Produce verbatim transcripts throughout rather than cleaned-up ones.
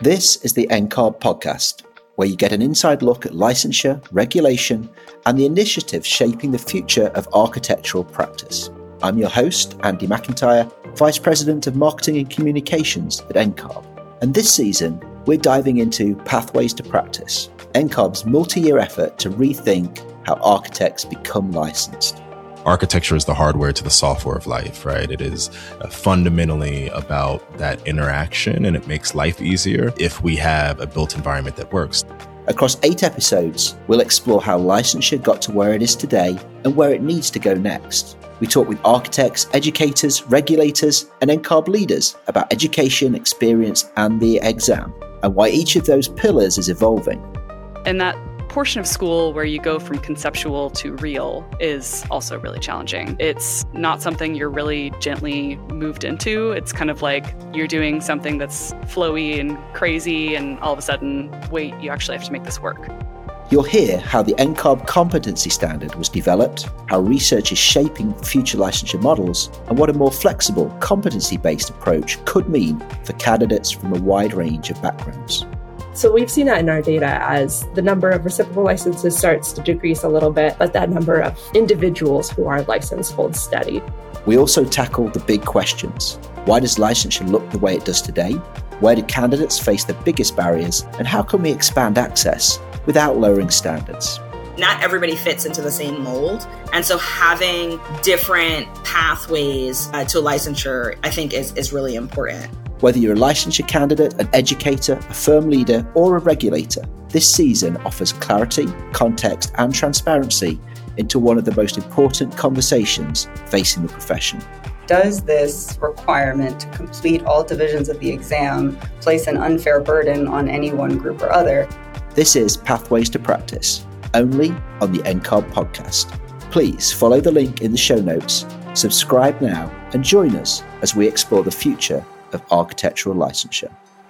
This is the N C A R B podcast, where you get an inside look at licensure, regulation, and the initiatives shaping the future of architectural practice. I'm your host, Andy McIntyre, Vice President of Marketing and Communications at N C A R B. And this season, we're diving into Pathways to Practice, N C A R B's multi-year effort to rethink how architects become licensed. Architecture is the hardware to the software of life, right? It is uh, fundamentally about that interaction, and it makes life easier if we have a built environment that works. Across eight episodes, we'll explore how licensure got to where it is today and where it needs to go next. We talk with architects, educators, regulators, and N C A R B leaders about education, experience, and the exam, and why each of those pillars is evolving. And that portion of school where you go from conceptual to real is also really challenging. It's not something you're really gently moved into. It's kind of like you're doing something that's flowy and crazy, and all of a sudden, wait, you actually have to make this work. You'll hear how the N C A R B competency standard was developed, how research is shaping future licensure models, and what a more flexible, competency-based approach could mean for candidates from a wide range of backgrounds. So we've seen that in our data as the number of reciprocal licenses starts to decrease a little bit, but that number of individuals who are licensed holds steady. We also tackle the big questions. Why does licensure look the way it does today? Where do candidates face the biggest barriers? And how can we expand access without lowering standards? Not everybody fits into the same mold. And so having different pathways uh, to licensure, I think, is, is really important. Whether you're a licensure candidate, an educator, a firm leader, or a regulator, this season offers clarity, context, and transparency into one of the most important conversations facing the profession. Does this requirement to complete all divisions of the exam place an unfair burden on any one group or other? This is Pathways to Practice, only on the N C A R B podcast. Please follow the link in the show notes, subscribe now, and join us as we explore the future of architectural licensure.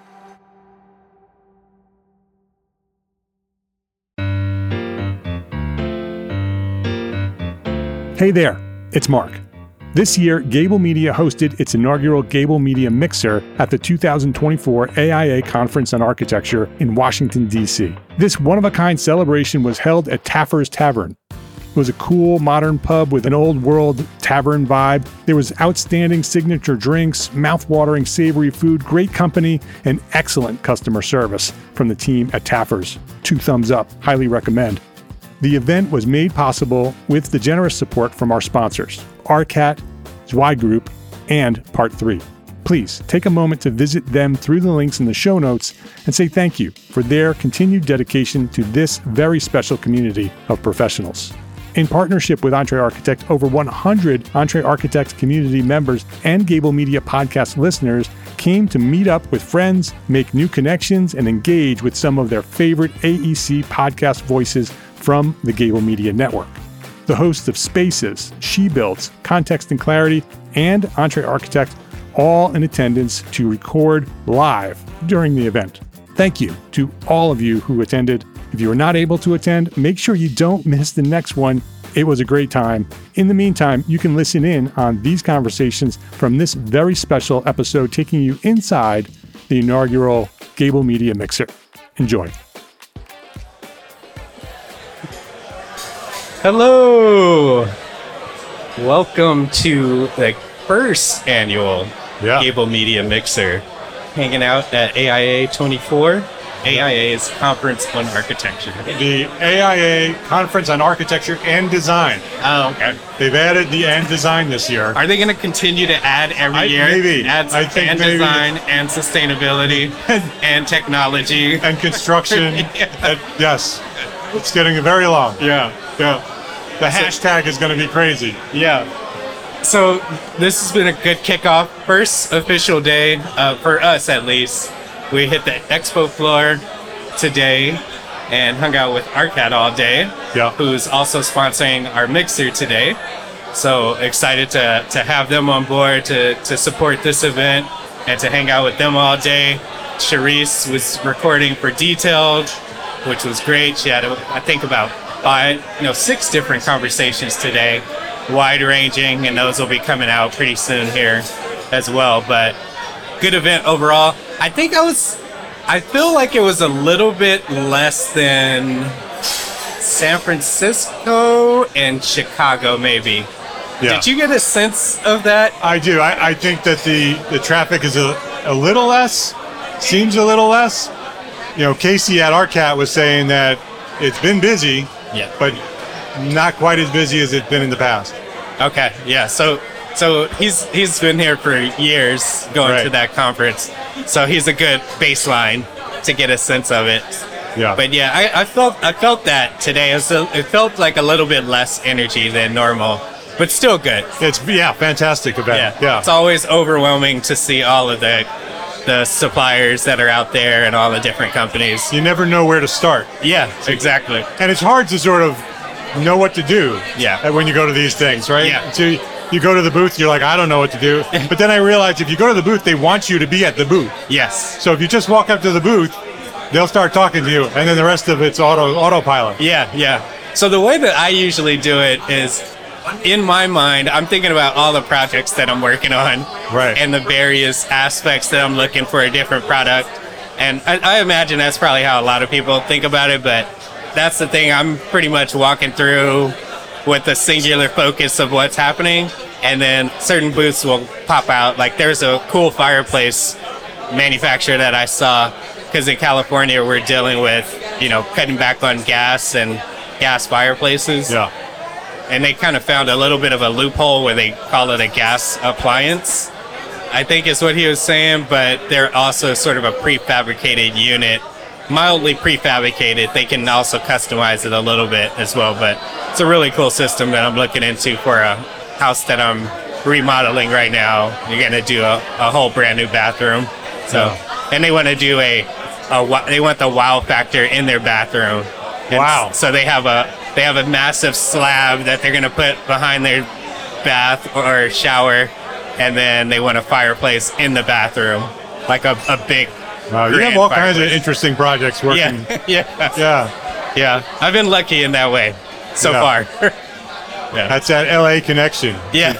Hey there, it's Mark. This year, Gable Media hosted its inaugural Gable Media Mixer at the two thousand twenty-four A I A Conference on Architecture in Washington, D C. This one-of-a-kind celebration was held at Taffer's Tavern. It was a cool, modern pub with an old-world tavern vibe. There was outstanding signature drinks, mouth-watering savory food, great company, and excellent customer service from the team at Taffer's. Two thumbs up. Highly recommend. The event was made possible with the generous support from our sponsors, R C A T, Zwei Group, and Part three. Please take a moment to visit them through the links in the show notes and say thank you for their continued dedication to this very special community of professionals. In partnership with EntreArchitect, over one hundred EntreArchitect community members and Gable Media podcast listeners came to meet up with friends, make new connections, and engage with some of their favorite A E C podcast voices from the Gable Media Network. The hosts of Spaces, She Builds, Context and Clarity, and EntreArchitect, all in attendance to record live during the event. Thank you to all of you who attended. If you were not able to attend, make sure you don't miss the next one. It was a great time. In the meantime, you can listen in on these conversations from this very special episode taking you inside the inaugural Gable Media Mixer. Enjoy. Hello. Welcome to the first annual Yeah. Gable Media Mixer. Hanging out at A I A twenty-four. A I A's Conference on Architecture. The A I A Conference on Architecture and Design. Oh, okay. They've added the and design this year. Are they going to continue to add every I- year? maybe. Add I think and maybe. design and sustainability and technology. And construction. Yeah. Uh, yes. It's getting very long. Yeah. Yeah. The hashtag is going to be crazy. Yeah. So this has been a good kickoff. First official day, uh, for us at least. We hit the expo floor today and hung out with R C A T all day, Yeah. who's also sponsoring our mixer today. So excited to, to have them on board to, to support this event and to hang out with them all day. Charisse was recording for Detailed, which was great. She had, I think, about five, you know, six different conversations today, wide-ranging, and those will be coming out pretty soon here as well. But good event overall. I think I was I feel like it was a little bit less than San Francisco and Chicago, maybe. Yeah. Did you get a sense of that? I do. I, I think that the, the traffic is a, a little less, seems a little less. You know, Casey at R C A T was saying that it's been busy, Yeah. but not quite as busy as it's been in the past. Okay, yeah. So so he's he's been here for years going Right. to that conference. So he's a good baseline to get a sense of it. Yeah. But yeah, I, I felt I felt that today. It, was a, it felt like a little bit less energy than normal, but still good. It's, yeah, fantastic event. Yeah. It's always overwhelming to see all of the the suppliers that are out there and all the different companies. You never know where to start. Yeah, exactly. And it's hard to sort of know what to do Yeah. when you go to these things, right? Yeah. So you go to the booth, you're like, I don't know what to do. But then I realized if you go to the booth, they want you to be at the booth. Yes. So if you just walk up to the booth, they'll start talking to you, and then the rest of it's auto autopilot. Yeah, yeah. So the way that I usually do it is, in my mind, I'm thinking about all the projects that I'm working on, Right. and the various aspects that I'm looking for a different product. And I, I imagine that's probably how a lot of people think about it, but that's the thing. I'm pretty much walking through with a singular focus of what's happening, and then certain booths will pop out. Like there's a cool fireplace manufacturer that I saw, because in California we're dealing with, you know, cutting back on gas and gas fireplaces. Yeah. And they kind of found a little bit of a loophole where they call it a gas appliance, I think is what he was saying, but they're also sort of a prefabricated unit, mildly prefabricated. They can also customize it a little bit as well, but it's a really cool system that I'm looking into for a house that I'm remodeling right now. You're going to do a, a whole brand new bathroom. So, and they want to do a, a, wa- they want the wow factor in their bathroom. And Wow. So they have a, they have a massive slab that they're going to put behind their bath or shower, and then they want a fireplace in the bathroom, like a, a big. Wow, you have grand all kinds of fireplace. interesting projects working. Yeah, yeah, Yeah. yeah. I've been lucky in that way so Yeah. far. yeah, That's that L A connection. yeah,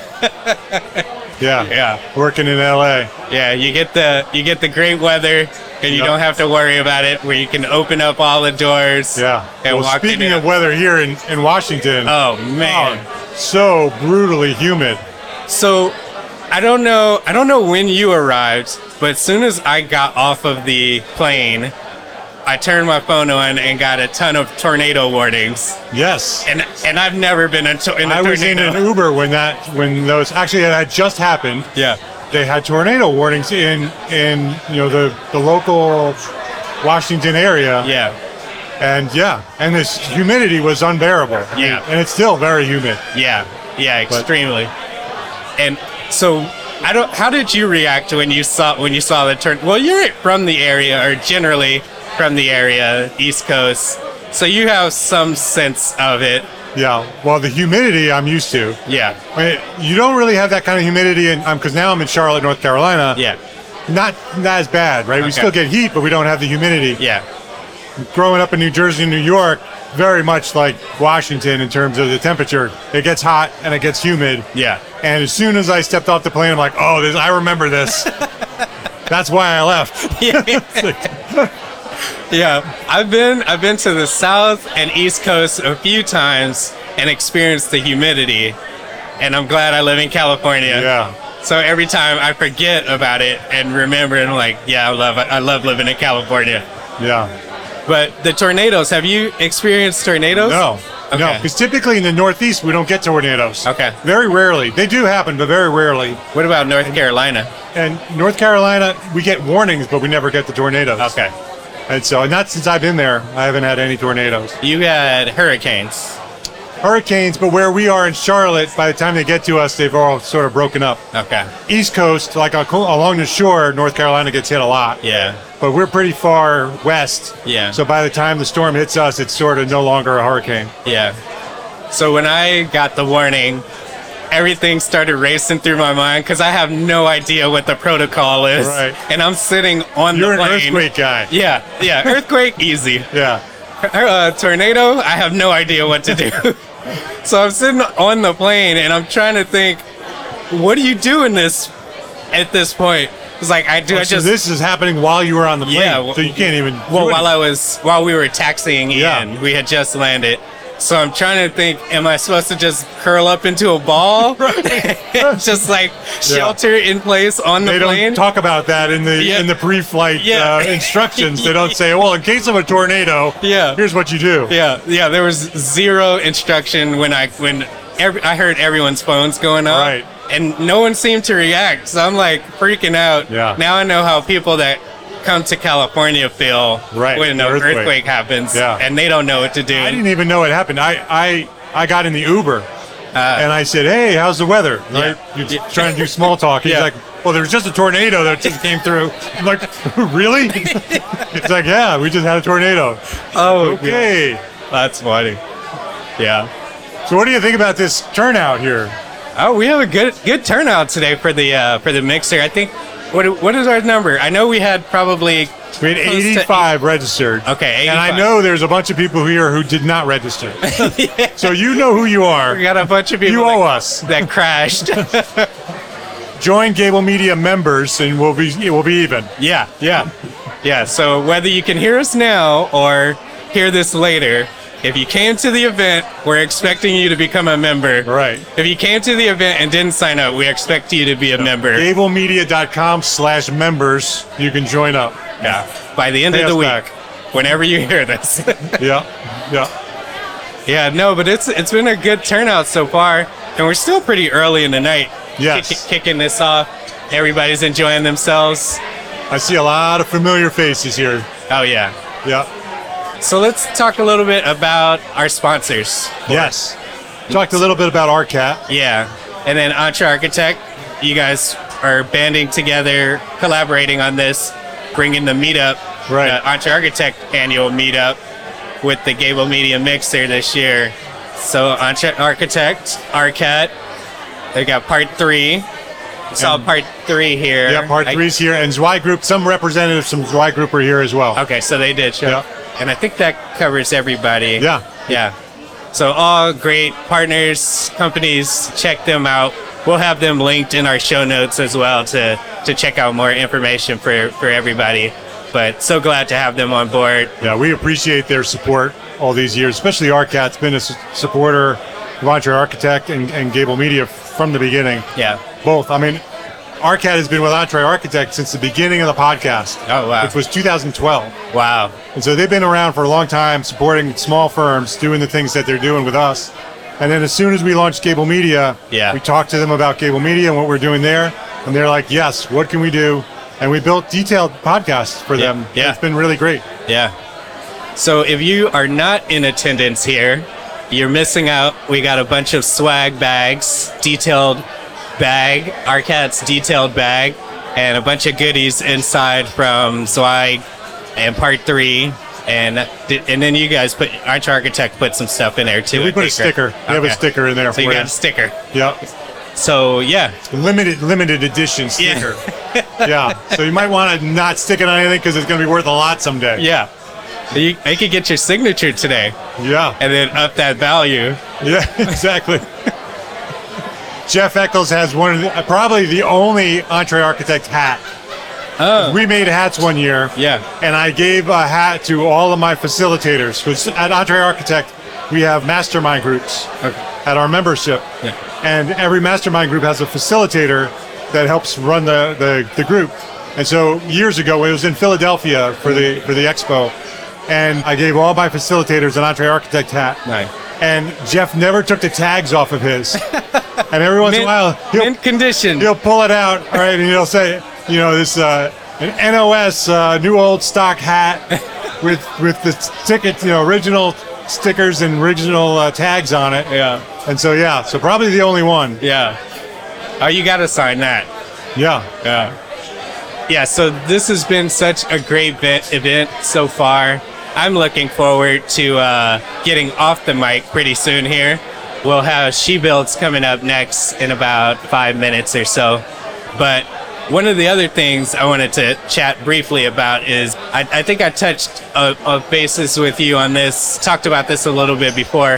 Yeah. yeah, Working in L A. yeah. You get the you get the great weather, and you Yep. don't have to worry about it. Where you can open up all the doors. Yeah. And Well, walk in speaking and of weather here in, in Washington, Oh man. oh, so brutally humid. So, I don't know. I don't know when you arrived, but as soon as I got off of the plane, I turned my phone on and got a ton of tornado warnings. Yes. And and I've never been in, to- in a I was in tornado. an Uber when that when those actually it had just happened. Yeah. They had tornado warnings in in you know the the local Washington area. Yeah. And yeah, and this humidity was unbearable. Yeah. And it's still very humid. Yeah. Yeah. Extremely. And so, I don't. How did you react when you saw when you saw the turn? Well, you're from the area, or generally from the area, East Coast, so you have some sense of it. Yeah. Well, the humidity I'm used to. Yeah. I mean, you don't really have that kind of humidity, in because now I'm in Charlotte, North Carolina. Yeah. Not not as bad, right? We Okay. still get heat, but we don't have the humidity. Yeah. Growing up in New Jersey and New York, very much like Washington in terms of the temperature. It gets hot and it gets humid. Yeah. And as soon as I stepped off the plane, I'm like, oh, this, I remember this. That's why I left. Yeah, I've been I've been to the South and East Coast a few times and experienced the humidity, and I'm glad I live in California. Yeah. So every time I forget about it and remember, and I'm like, yeah, I love I love living in California. Yeah. But the tornadoes, have you experienced tornadoes? No. Okay. No, because typically in the Northeast, we don't get tornadoes. Okay. Very rarely. They do happen, but very rarely. What about North Carolina? And North Carolina, we get warnings, but we never get the tornadoes. Okay. And so, not since I've been there, I haven't had any tornadoes. You had hurricanes. Hurricanes, but where we are in Charlotte, by the time they get to us, they've all sort of broken up. Okay. East Coast, like uh, along the shore, North Carolina gets hit a lot. Yeah. But we're pretty far west. Yeah. So by the time the storm hits us, it's sort of no longer a hurricane. Yeah. So when I got the warning, everything started racing through my mind because I have no idea what the protocol is. Right. And I'm sitting on You're the an plane. earthquake guy. Yeah, yeah. Earthquake, easy. Yeah. Uh, tornado, I have no idea what to do. So I'm sitting on the plane and I'm trying to think, what do you do in this at this point? was like, I do. Oh, I so just this is happening while you were on the plane. Yeah, well- so you can't even. well do while it. I was while we were taxiing Yeah. in, we had just landed. So I'm trying to think, am I supposed to just curl up into a ball? Just like shelter in place on the They plane? don't talk about that in the Yeah. in the pre-flight Yeah. uh, instructions. They don't say, "Well, in case of a tornado, Yeah. here's what you do." Yeah, yeah. There was zero instruction when I when every, I heard everyone's phones going off, Right. and no one seemed to react. So I'm like freaking out. Yeah. Now I know how people that come to California feel Right, when an the earthquake. earthquake. happens, Yeah. and they don't know what to do. I didn't even know it happened. I I, I got in the Uber and I said, "Hey, how's the weather?" Right? You're Yeah. trying to do small talk. He's Yeah. like, "Well, there's just a tornado that just came through." I'm like, "Really?" It's like, "Yeah, we just had a tornado." Oh, Okay. that's funny. Yeah. So what do you think about this turnout here? Oh, we have a good good turnout today for the uh, for the mixer. I think. What what is our number? I know we had probably We had close to eighty-five registered. Okay, And I eighty-five. know there's a bunch of people here who did not register. So you know who you are. We got a bunch of people You owe that, us. that crashed. Join Gable Media members and we'll be we'll be even. Yeah, yeah, yeah. So whether you can hear us now or hear this later, if you came to the event, we're expecting you to become a member. Right. If you came to the event and didn't sign up, we expect you to be a member. Gablemedia.com slash members. You can join up. Yeah. By the end Pay of the us week, back. whenever you hear this. Yeah. Yeah. Yeah, no, but it's it's been a good turnout so far, and we're still pretty early in the night. Yes. Kick, kicking this off. Everybody's enjoying themselves. I see a lot of familiar faces here. Oh yeah. Yeah. So let's talk a little bit about our sponsors. Yes. Talked a little bit about R CAT. Yeah. And then Entre Architect, you guys are banding together, collaborating on this, bringing the meetup, Right. the Entre Architect annual meetup with the Gable Media Mixer this year. So Entre Architect, R CAT, they got part three. Saw And- part three here. Yeah, part I- three's here. And Zwei Group, some representatives from Zwei Group are here as well. Okay, so they did show. Yeah. And I think that covers everybody. Yeah. Yeah. So all great partners, companies, check them out. We'll have them linked in our show notes as well to, to check out more information for, for everybody. But so glad to have them on board. Yeah, we appreciate their support all these years, especially R CAT's been a s- supporter of Entre Architect and, and Gable Media from the beginning. Yeah. Both. I mean, R CAT has been with Entre Architect since the beginning of the podcast. Oh, wow. Which was two thousand twelve. Wow. And so they've been around for a long time, supporting small firms, doing the things that they're doing with us. And then as soon as we launched Gable Media, Yeah. we talked to them about Gable Media and what we're doing there. And they're like, yes, what can we do? And we built detailed podcasts for Yeah. them. Yeah. It's been really great. Yeah. So if you are not in attendance here, you're missing out. We got a bunch of swag bags, detailed bag, R CAT's detailed bag, and a bunch of goodies inside from Zweig and part three. And and then you guys put Arch Architect put some stuff in there too. we I put a think, sticker. or- We have a Okay. sticker in there So for you you. got a sticker. Yeah. So yeah, Limited limited edition sticker. Yeah. So you might want to not stick it on anything because it's going to be worth a lot someday. yeah. You, you could get your signature today Yeah. and then up that value. Yeah, exactly. Jeff Eccles has one of the, probably the only Entre Architect hat. Oh. We made hats one year. Yeah. And I gave a hat to all of my facilitators. Because at Entre Architect, we have mastermind groups at our membership. Yeah. And every mastermind group has a facilitator that helps run the, the, the group. And so years ago, it was in Philadelphia for the for the expo. And I gave all my facilitators an Entre Architect hat. Nice. And Jeff never took the tags off of his. And every once in a Mint, while, he'll, mint condition. he'll pull it out, all right, and he'll say, you know, this uh, an N O S uh, new old stock hat with with the ticket, you know, original stickers and original uh, tags on it. Yeah. And so yeah, so probably the only one. Yeah. Oh, you got to sign that. Yeah. Yeah. Yeah, so this has been such a great event, event so far. I'm looking forward to uh, getting off the mic pretty soon here. We'll have She Builds coming up next in about five minutes or so. But one of the other things I wanted to chat briefly about is I, I think I touched a, a basis with you on this, talked about this a little bit before,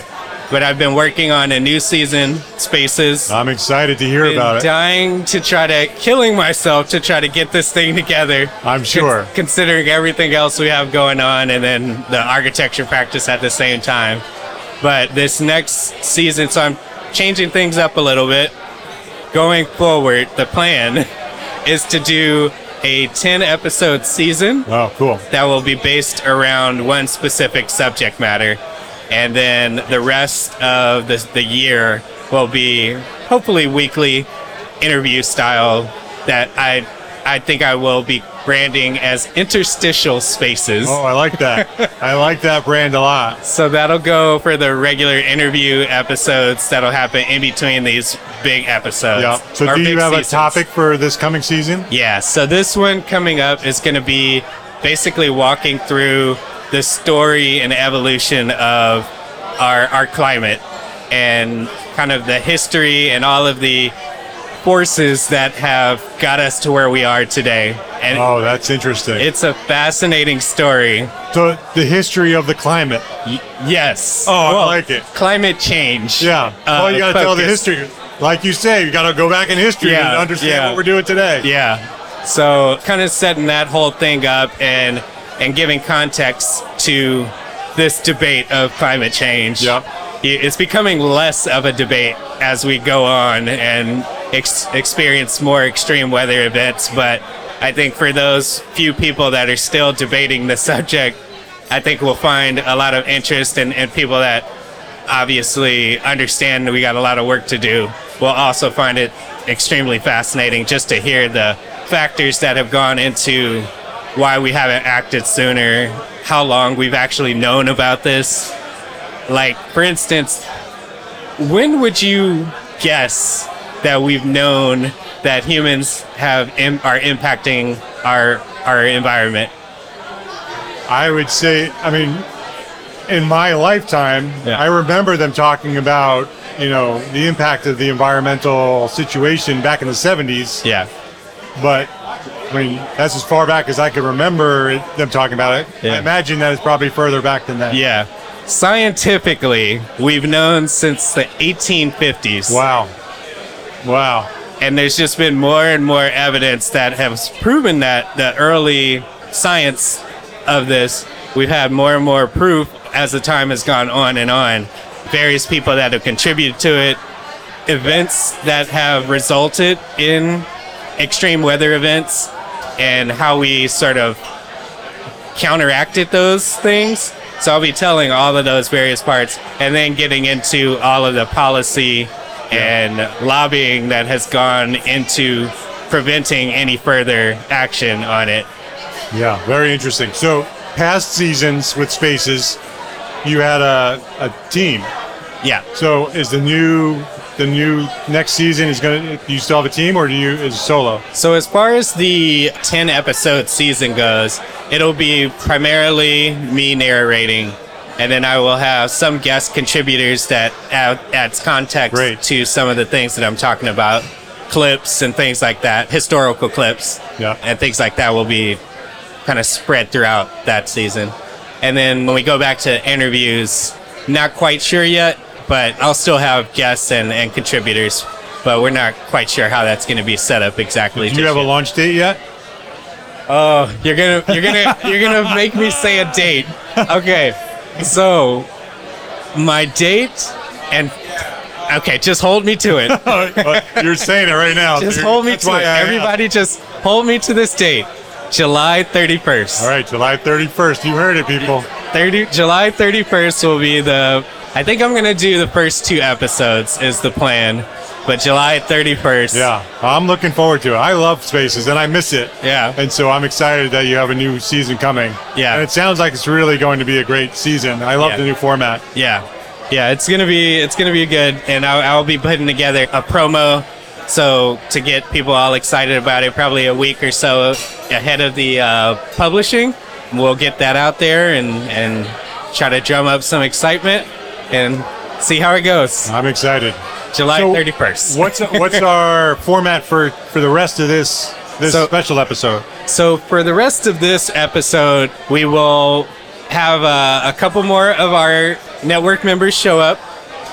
but I've been working on a new season, Spaces. I'm excited to hear Been about it. dying to try to, killing myself to try to get this thing together. I'm sure. Con- considering everything else we have going on and then the architecture practice at the same time. But this next season, so I'm changing things up a little bit. Going forward, the plan is to do a ten episode season. Oh, cool. That will be based around one specific subject matter. And then the rest of the, the year will be hopefully weekly interview style that I I think I will be branding as Interstitial Spaces. Oh, I like that. I like that brand a lot. So that'll go for the regular interview episodes that'll happen in between these big episodes. Yeah. So or do you big have seasons. a topic for this coming season? Yeah. So this one coming up is going to be basically walking through the story and evolution of our our climate and kind of the history and all of the forces that have got us to where we are today. And Oh, that's interesting. it's a fascinating story. So the history of the climate. Y- yes. Oh, I like it. Climate change. Yeah. uh, well, you got to tell the focus. history. Like you say, you got to go back in history Yeah, and understand yeah. what we're doing today. Yeah. So kind of setting that whole thing up and and giving context to this debate of climate change. Yep. It's becoming less of a debate as we go on and ex- experience more extreme weather events. But I think for those few people that are still debating the subject, I think we'll find a lot of interest and, and people that obviously understand that we got a lot of work to do will also find it extremely fascinating just to hear the factors that have gone into why we haven't acted sooner, how long we've actually known about this. Like, for instance, when would you guess that we've known that humans have im- are impacting our our environment? I would say, I mean, in my lifetime, Yeah. I remember them talking about, you know, the impact of the environmental situation back in the seventies. Yeah. But, I mean, that's as far back as I can remember it, them talking about it. Yeah. I imagine that it's probably further back than that. Yeah. Scientifically, we've known since the eighteen fifties. Wow. Wow. And there's just been more and more evidence that has proven that the early science of this, we've had more and more proof as the time has gone on and on. Various people that have contributed to it, events that have resulted in extreme weather events, and how we sort of counteracted those things. So I'll be telling all of those various parts and then getting into all of the policy and lobbying that has gone into preventing any further action on it. Yeah, very interesting. So, past seasons with Spaces, you had a, a team. Yeah. So, is the new the new next season is gonna? Do you still have a team, or do you is it solo? So as far as the ten episode season goes, it'll be primarily me narrating, and then I will have some guest contributors that add, adds context Great. to some of the things that I'm talking about, clips and things like that, historical clips, Yeah. and things like that will be kind of spread throughout that season. And then when we go back to interviews, not quite sure yet, but I'll still have guests and, and contributors, but we're not quite sure how that's going to be set up exactly. Do you just have a yet. launch date yet? Oh, you're gonna you're gonna you're gonna make me say a date. Okay, so my date and okay, just hold me to it. You're saying it right now. Just dude. hold me That's to why it. I asked. Everybody, just hold me to this date, July thirty-first. All right, July thirty-first. You heard it, people. thirty July thirty-first will be the. I think I'm gonna do the first two episodes is the plan, but July thirty-first. Yeah, I'm looking forward to it. I love Spaces, and I miss it. Yeah. And so I'm excited that you have a new season coming. Yeah. And it sounds like it's really going to be a great season. I love Yeah. the new format. Yeah, yeah, it's gonna be it's gonna be good, and I'll, I'll be putting together a promo, so to get people all excited about it, probably a week or so ahead of the uh, publishing, we'll get that out there and and try to drum up some excitement and see how it goes. I'm excited. July So, thirty-first. What's what's our format for for the rest of this this So- special episode? So for the rest of this episode, we will have uh, a couple more of our network members show up.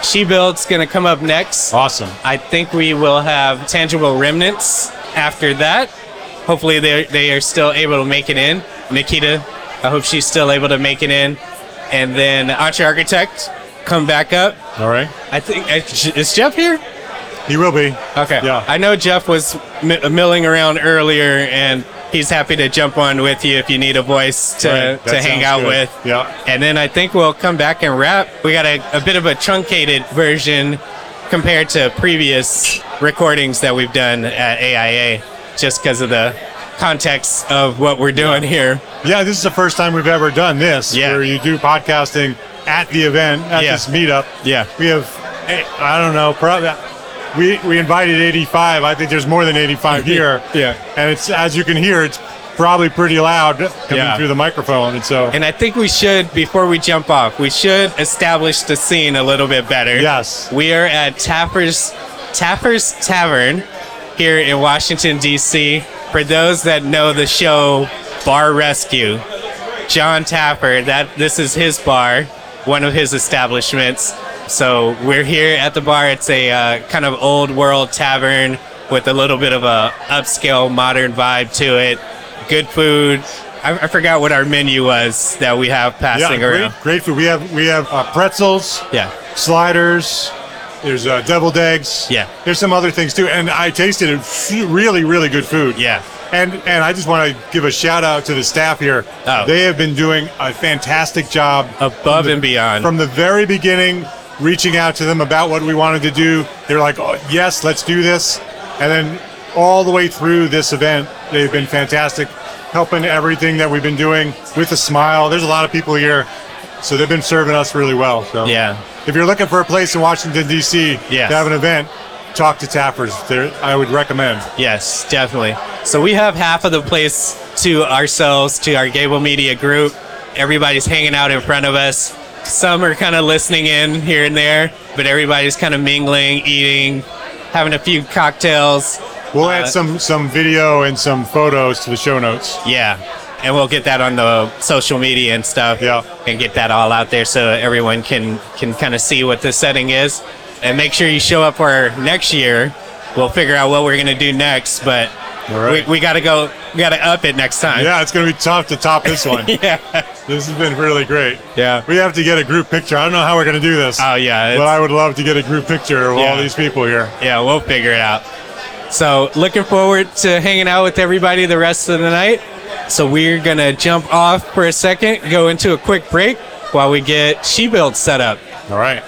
She Build's going to come up next. Awesome. I think we will have Tangible Remnants after that. Hopefully they they are still able to make it in. Nikita, I hope she's still able to make it in. And then Entre Architect, come back up. All right. I think, is Jeff here? He will be. Okay. Yeah. I know Jeff was m- milling around earlier, and he's happy to jump on with you if you need a voice to, Right. to That hang sounds out good. with. Yeah. And then I think we'll come back and wrap. We got a, a bit of a truncated version compared to previous recordings that we've done at A I A, just because of the context of what we're doing here. Yeah, this is the first time we've ever done this, Yeah. where you do podcasting at the event, at Yeah. this meetup. Yeah. We have, eh, I don't know, probably, we, we invited eighty-five. I think there's more than eighty-five here. Yeah. And it's, as you can hear, it's probably pretty loud coming Yeah. through the microphone. And so, And I think we should, before we jump off, we should establish the scene a little bit better. yes. We are at Tapper's Tapper's Tavern here in Washington, D C For those that know the show Bar Rescue, John Tapper, that this is his bar, one of his establishments. So we're here at the bar. It's a uh, kind of old world tavern with a little bit of a upscale modern vibe to it. Good food. I, I forgot what our menu was that we have Yeah, passing great, around. great food. We have, we have uh, pretzels, Yeah. sliders. There's uh, deviled eggs. Yeah. There's some other things too. And I tasted it. F- Really, really good food. Yeah. And and I just want to give a shout out to the staff here. Oh. They have been doing a fantastic job Above from the- and beyond. From the very beginning, reaching out to them about what we wanted to do. They're like, oh, yes, let's do this. And then all the way through this event, they've been fantastic, helping everything that we've been doing with a smile. There's a lot of people here, so they've been serving us really well. So Yeah. if you're looking for a place in Washington, D C Yes. to have an event, talk to Tappers. They're, I would recommend. Yes, definitely. So we have half of the place to ourselves, to our Gable Media group. Everybody's hanging out in front of us. Some are kind of listening in here and there, but everybody's kind of mingling, eating, having a few cocktails. We'll Uh, add some some video and some photos to the show notes. Yeah. And we'll get that on the social media and stuff. Yeah. And get that all out there so everyone can, can kind of see what the setting is. And make sure you show up for next year. We'll figure out what we're going to do next, but All right. we, we got to go, we got to up it next time. Yeah, it's going to be tough to top this one. Yeah. This has been really great. Yeah. We have to get a group picture. I don't know how we're going to do this. Oh, yeah. But it's- I would love to get a group picture of Yeah. all these people here. Yeah, we'll figure it out. So, looking forward to hanging out with everybody the rest of the night. So, we're going to jump off for a second, go into a quick break while we get She Build set up. All right.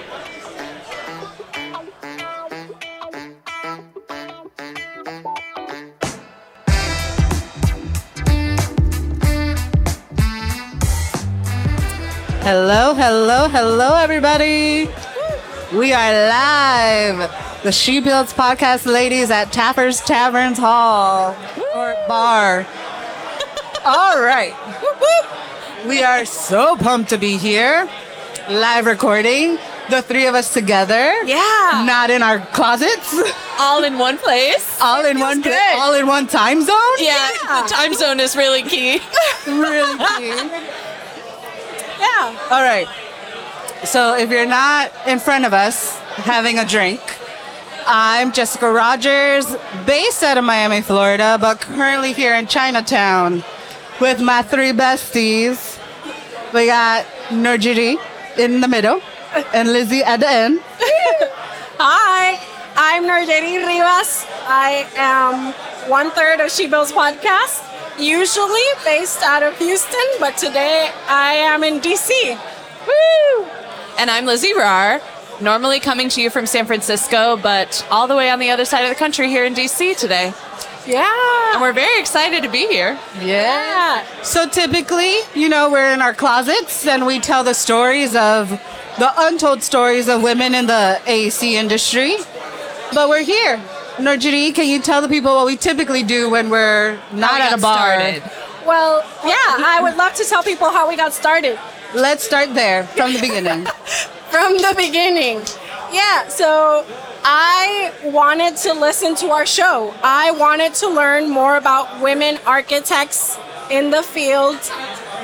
Hello, hello, hello, everybody. We are live. The She Builds podcast ladies at Tapper's Taverns Hall or Bar. All right. We are so pumped to be here. Live recording. The three of us together. Yeah. Not in our closets. All in one place. All in one good. pla- all in one time zone. Yeah, the time zone is really key. Really cute. Yeah. All right. So if you're not in front of us having a drink, I'm Jessica Rogers, based out of Miami, Florida, but currently here in Chinatown with my three besties. We got Nurjiri in the middle and Lizzie at the end. Hi, I'm Nardini Rivas. I am one third of She Builds podcast, usually based out of Houston, but today I am in D C. Woo! And I'm Lizzie Rar, normally coming to you from San Francisco, but all the way on the other side of the country here in D C today. Yeah. And we're very excited to be here. Yeah. So typically, you know, we're in our closets and we tell the stories of the untold stories of women in the A E C industry. But we're here. Nurjiri, can you tell the people what we typically do when we're not we at a got bar? started. Well, yeah, I would love to tell people how we got started. Let's start there from the beginning. From the beginning. Yeah, so I wanted to listen to our show. I wanted to learn more about women architects in the field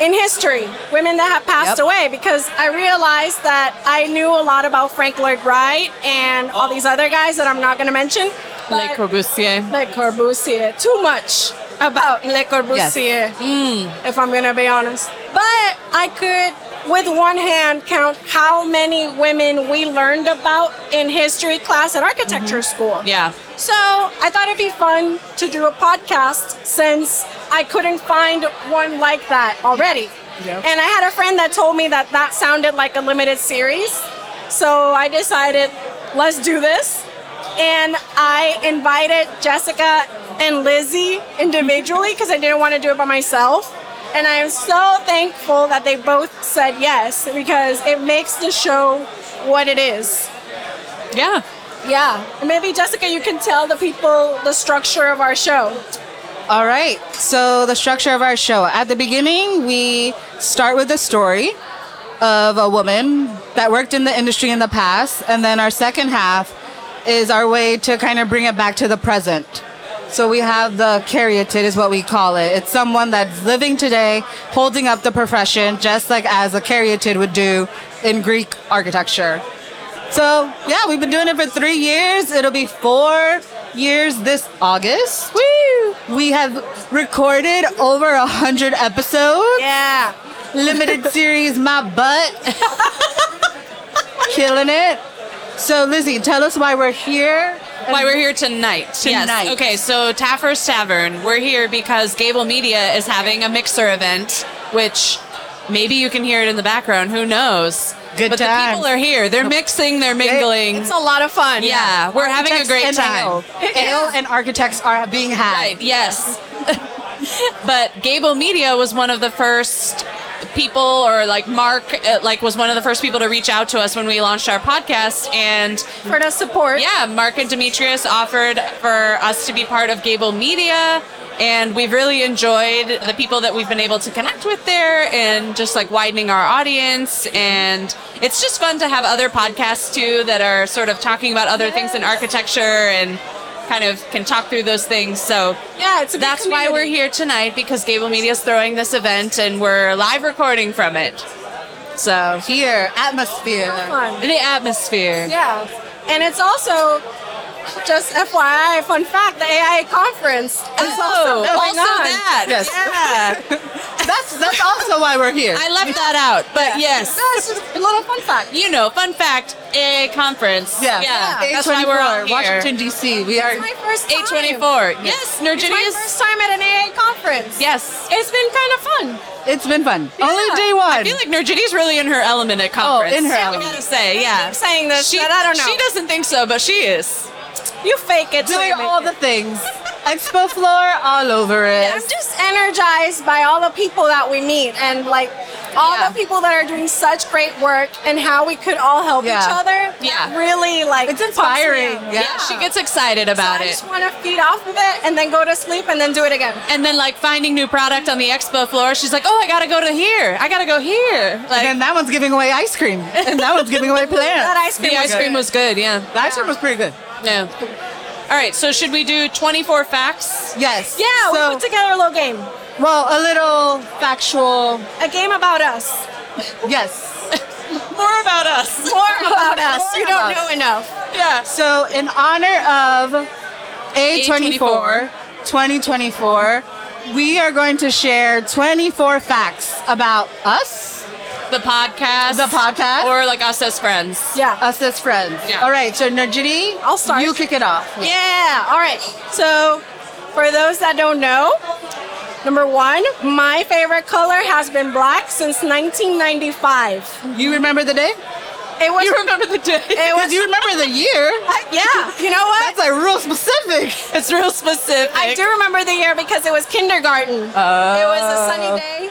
in history, women that have passed Yep. away, because I realized that I knew a lot about Frank Lloyd Wright and all these other guys that I'm not going to mention. Le but- Corbusier. Le Corbusier. Too much about Le Corbusier, if I'm going to be honest. But I could, with one hand, count how many women we learned about in history class at architecture school. Yeah. So I thought it'd be fun to do a podcast since I couldn't find one like that already. Yep. And I had a friend that told me that that sounded like a limited series. So I decided, let's do this. And I invited Jessica and Lizzie individually because I didn't want to do it by myself. And I am so thankful that they both said yes, because it makes the show what it is. Yeah. Yeah. And maybe, Jessica, you can tell the people the structure of our show. All right. So the structure of our show. At the beginning, we start with the story of a woman that worked in the industry in the past. And then our second half is our way to kind of bring it back to the present. So we have the caryatid is what we call it. It's someone that's living today, holding up the profession, just like as a caryatid would do in Greek architecture. So yeah, we've been doing it for three years. It'll be four years this August. Woo! We have recorded over a hundred episodes. Yeah. Limited series, my butt. Killing it. So Lizzie, tell us why we're here. Why we're here tonight. Tonight. Yes. Okay, so Taffer's Tavern. We're here because Gable Media is having a mixer event, which maybe you can hear it in the background. Who knows? Good but times. the people are here. They're mixing. They're mingling. It's a lot of fun. yeah, we're having a great and time. Ale. Ale and architects are being had. Right. Yes. But Gable Media was one of the first people, or like Mark, uh, like was one of the first people to reach out to us when we launched our podcast, and For the support. yeah, Mark and Demetrius offered for us to be part of Gable Media, and we've really enjoyed the people that we've been able to connect with there, and just like widening our audience. And it's just fun to have other podcasts too that are sort of talking about other things in architecture and kind of can talk through those things. So Yeah, it's a good that's why we're community. here tonight, because Gable Media is throwing this event and we're live recording from it. So Here, atmosphere. Fun. the atmosphere. Yeah. And it's also, just F Y I, fun fact, the A I A conference is Oh, also going also on. that. Yes. Yeah. That's that's also why we're here. I left that out, but yes. That's just a little fun fact. You know, fun fact, A A conference. Yeah. Yeah. A That's why we're all here. Washington D C. We are It's my first time. A twenty-four. Yes, It's my Nergidius. first time at an A A conference. Yes. It's been kind of fun. It's been fun. Only Yeah. day one. I feel like Nergidi's really in her element at conference. in her I element. gotta say, yeah. I'm saying this, She, but I don't know. She doesn't think so, but she is. You fake it. till doing you make all it. the things. Expo floor all over it. I'm just energized by all the people that we meet, and like all Yeah. the people that are doing such great work, and how we could all help Yeah. each other. Yeah. Really, like It's pumps me inspiring. up. Yeah. Yeah, she gets excited So about I it. just want to feed off of it and then go to sleep and then do it again. And then like finding new product on the expo floor, she's like, "Oh, I gotta go to here. I gotta go here." Like and that one's giving away ice cream. And that one's giving away That plants. ice cream the was ice cream good. was good. Yeah. The ice cream was pretty good. Yeah. All right. So should we do twenty-four facts? Yes. Yeah, So, we put together a little game. well, a little factual. A game about us. Yes. More about us. More about us. More You don't about know us. enough. Yeah. So, in honor of A twenty-four twenty twenty-four, we are going to share twenty-four facts about us, The podcast. the podcast, Or like us as friends. Yeah. us as friends. Yeah. All right, so Nerjidi, I'll start. you kick it off. Yeah. All right. So, for those that don't know, number one, my favorite color has been black since nineteen ninety-five. You remember the day? It was. You remember the day? It was. Because you remember the year. Yeah. You know what? That's like real specific. It's real specific. I do remember the year because it was kindergarten. Oh. It was a sunny day.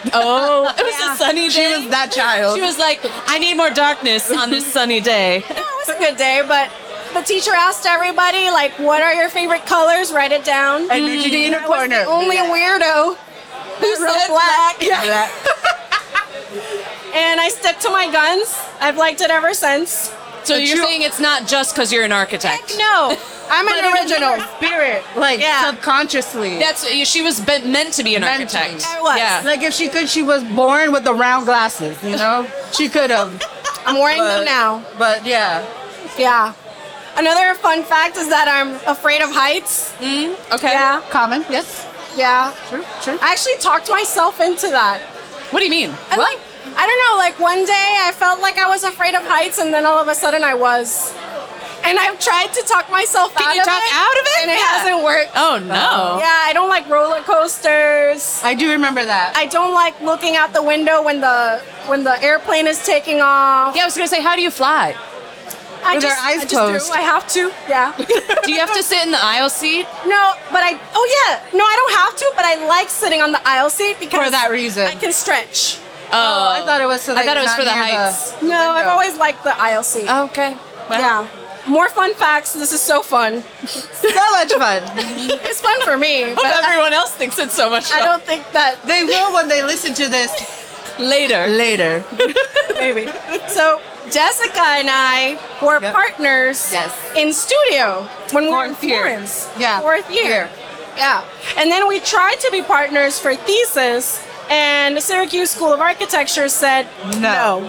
Oh, it was Yeah. a sunny day. She was that child. She was like, "I need more darkness on this sunny day." No, it was a good day, but the teacher asked everybody, like, what are your favorite colors? Write it down. And Nerjidi in her I was corner. the only weirdo who wrote black. Yeah. And I stick to my guns. I've liked it ever since. So The you're true- saying it's not just because you're an architect? No, I'm But an in original. her spirit, like Yeah. subconsciously. That's she was be- meant to be an Meant to architect. be. I was. Yeah. Like if she could, she was born with the round glasses. You know, she could have. I'm wearing But- them now. But yeah, Yeah. Another fun fact is that I'm afraid of heights. Okay. Yeah. common. Yes. Yeah. True. True. I actually talked myself into that. What do you mean? And like, I don't know, like one day I felt like I was afraid of heights and then all of a sudden I was. And I've tried to talk myself Can out you of talk it. out of it? And it Yeah. hasn't worked. Oh no. Yeah, I don't like roller coasters. I do remember that. I don't like looking out the window when the when the airplane is taking off. Yeah, I was gonna say, how do you fly? I With just, our eyes I just closed. do. I have to. Yeah. Do you have to sit in the aisle seat? No, but I. Oh yeah. No, I don't have to. But I like sitting on the aisle seat because For that reason. I can stretch. Oh, I thought it was. So I that thought it you're was for not the near heights. No, I've window. always liked the aisle seat. Okay. Yeah. More fun facts. This is so fun. So much fun. It's fun for me, but But I, everyone else thinks it's so much fun. I don't think that They will when they listen to this Later. later. maybe. So Jessica and I were Yep. partners Yes. in studio when we were in Fourth year. Florence. Yeah. Fourth year. Yeah. And then we tried to be partners for thesis, and the Syracuse School of Architecture said No.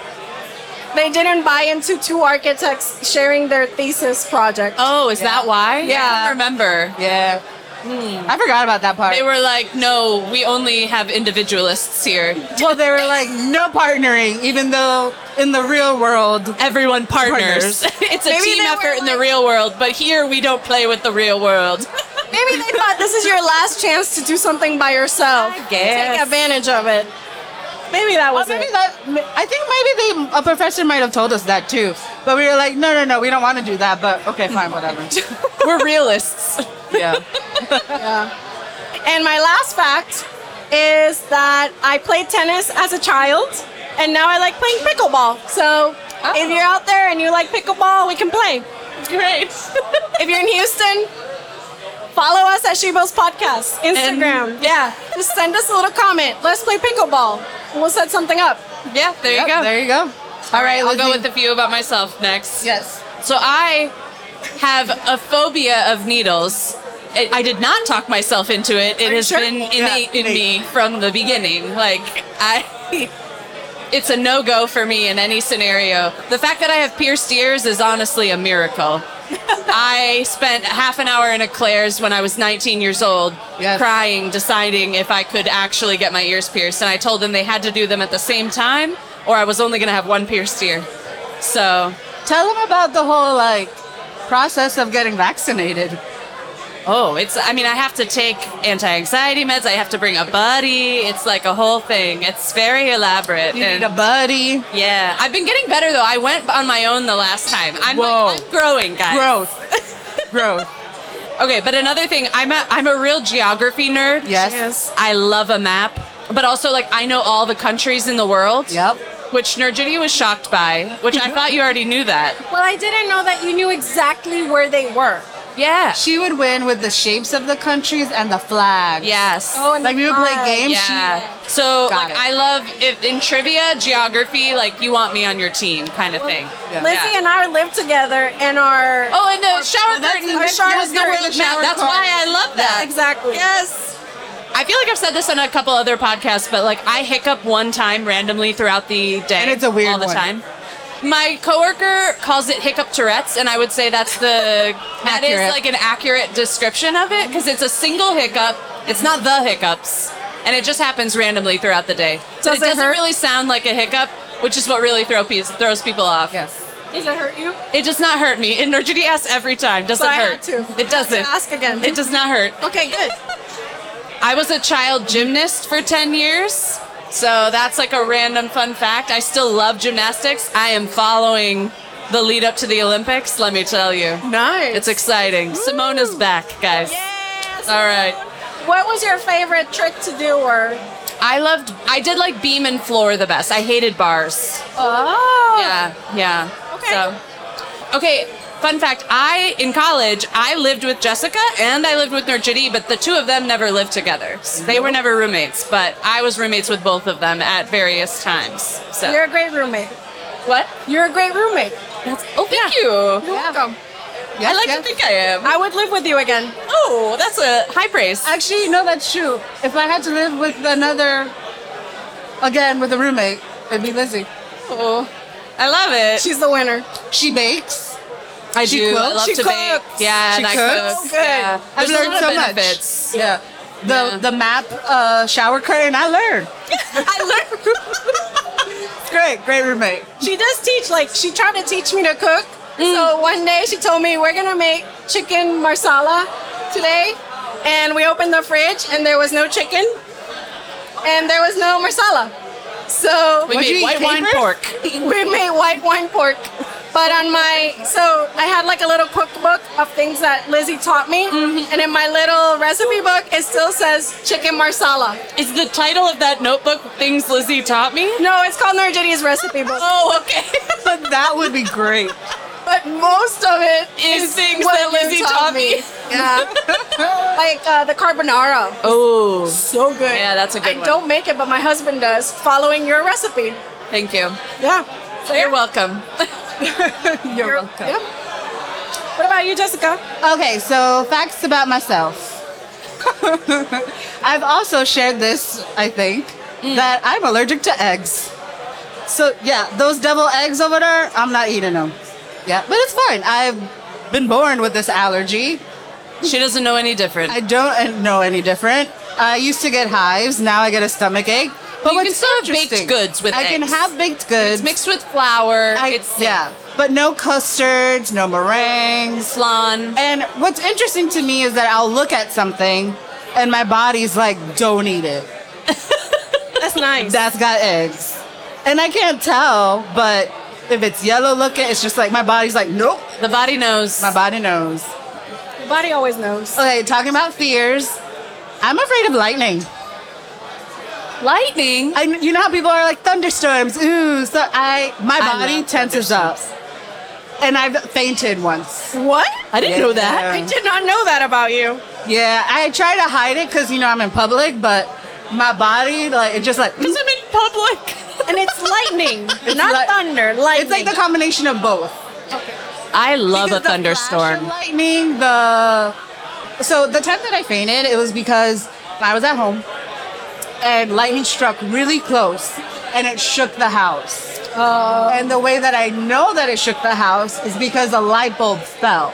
They didn't buy into two architects sharing their thesis project. Oh, is that why? Yeah. I don't remember. Yeah. I forgot about that part. They were like, no, we only have individualists here. well, they were like no partnering, even though in the real world, Everyone partners. it's a Maybe team they were effort in the like- real world, but here we don't play with the real world. Maybe they thought this is your last chance to do something by yourself. I guess. Take advantage of it. Maybe that well, was maybe it. that. I think maybe they, a professor might have told us that too, but we were like, no, no, no, we don't want to do that. But okay, fine, whatever. We're realists. yeah. And my last fact is that I played tennis as a child, and now I like playing pickleball. So if you're out there and you like pickleball, we can play. Great. If you're in Houston, follow us at Shebo's Podcast, Instagram. yeah, just send us a little comment. Let's play pickleball. We'll set something up. Yeah, there you Yep, go. There you go. All right, I'll go Lizzie. with a few about myself next. Yes. So I have a phobia of needles. I I did not talk myself into it. It you has sure? been innate in me from the beginning. Like I, it's a no-go for me in any scenario. The fact that I have pierced ears is honestly a miracle. I spent half an hour in a Claire's when I was nineteen years old, Yes. crying, deciding if I could actually get my ears pierced. And I told them they had to do them at the same time, or I was only going to have one pierced ear. So, Tell them about the whole like process of getting vaccinated. oh, it's, I mean, I have to take anti-anxiety meds. I have to bring a buddy. It's like a whole thing. It's very elaborate. You and need a buddy. yeah, I've been getting better though. I went on my own the last time. I'm, Whoa. like, I'm growing, guys. Growth. Growth. Okay, but another thing, I'm a I'm a real geography nerd. Yes. I love a map, but also like I know all the countries in the world. Yep. Which Nergity was shocked by, which I thought you already knew that. Well, I didn't know that you knew exactly where they were. Yeah. She would win with the shapes of the countries and the flags. Yes. Oh, and Like the we would play flag. games. Yeah. So Got like it. I love if in trivia, geography, like you want me on your team kind of thing. Yeah. Lizzie and I live together in our. Oh, and the shower that's curtain. the- Our shower yes, curtain. the shower That's curtain. why I love that. Exactly. Yes. I feel like I've said this on a couple other podcasts, but like I hiccup one time randomly throughout the day. And it's a weird all the one. time. My coworker calls it hiccup Tourette's, and I would say that's the that is Accurate. like an accurate description of it because it's a single hiccup. It's not the hiccups, and it just happens randomly throughout the day. So Does it it doesn't hurt? really sound like a hiccup, which is what really throw pe- throws people off. Yes. Does it hurt you? It does not hurt me. And Nergity asks every time. Doesn't So I hurt. had to. It doesn't. Ask again. It does not hurt. Okay, good. I was a child gymnast for ten years. So that's like a random fun fact. I still love gymnastics. I am following the lead up to the Olympics, let me tell you. Nice. It's exciting. Simona's back, guys. Yes. All right. What was your favorite trick to do, or? I loved, I did like beam and floor the best. I hated bars. Oh. Yeah, yeah. Okay. So, okay, fun fact. I, in college, I lived with Jessica and I lived with Nergity, but the two of them never lived together. They were never roommates, but I was roommates with both of them at various times. So, You're a great roommate. what? You're a great roommate. That's, oh, thank Yeah. you. You're welcome. I like to think I am. I would live with you again. Oh, that's a high praise. Actually, no, that's true. If I had to live with another, again, with a roommate, it'd be Lizzie. Oh, I love it. She's the winner. She bakes. I she do. I cooks. love She to bake. cooks. Yeah, She and I cooks. cook. Good. Yeah. I've There's a learned lot so of much. benefits. Yeah. The Yeah. the map uh, shower curtain, I learned. I learned. It's great. Great roommate. She does teach, like, she tried to teach me to cook. Mm. So one day she told me, we're going to make chicken marsala today. And we opened the fridge and there was no chicken. And there was no marsala. So We What'd you made eat, white wine capers? pork. we made white wine pork. But on my, so I had like a little cookbook of things that Lizzie taught me. Mm-hmm. And in my little recipe book, it still says chicken marsala. Is the title of that notebook Things Lizzie Taught Me? No, it's called Nerjitty's recipe book. Oh, okay. But that would be great. But most of it Is is things what that you Lizzie taught me. Yeah. Like uh, the carbonara. Oh, So good. yeah, that's a good I one. don't make it, but my husband does, following your recipe. Thank you. Yeah. So You're welcome. You're welcome. Yeah. What about you, Jessica? Okay, so facts about myself. I've also shared this, I think, that I'm allergic to eggs. So yeah, those devil eggs over there, I'm not eating them. Yeah, but it's fine. I've been born with this allergy. She doesn't know any different. I don't know any different. I used to get hives. Now I get a stomach ache. But You can what's still have baked interesting- goods with I can eggs. have baked goods. It's mixed with flour. I, it's safe. yeah, but no custards, no meringues. Flan. And what's interesting to me is that I'll look at something and my body's like, don't eat it. That's nice. That's got eggs. And I can't tell, but if it's yellow looking, it's just like my body's like, nope. The body knows. My body knows. Your body always knows. Okay, talking about fears, I'm afraid of lightning. Lightning. I, you know how people are like thunderstorms, ooh. So I, my I body love tenses up, and I've fainted once. What? I didn't Yeah. know that. I did not know that about you. Yeah, I try to hide it because you know I'm in public, but my body like it just like Because I'm in public. And it's lightning, not like- thunder. Lightning. it's like the combination of both. I love Because a the thunderstorm. flash of lightning, the so the time that I fainted, it was because I was at home and lightning struck really close and it shook the house. Oh. And the way that I know that it shook the house is because a light bulb fell.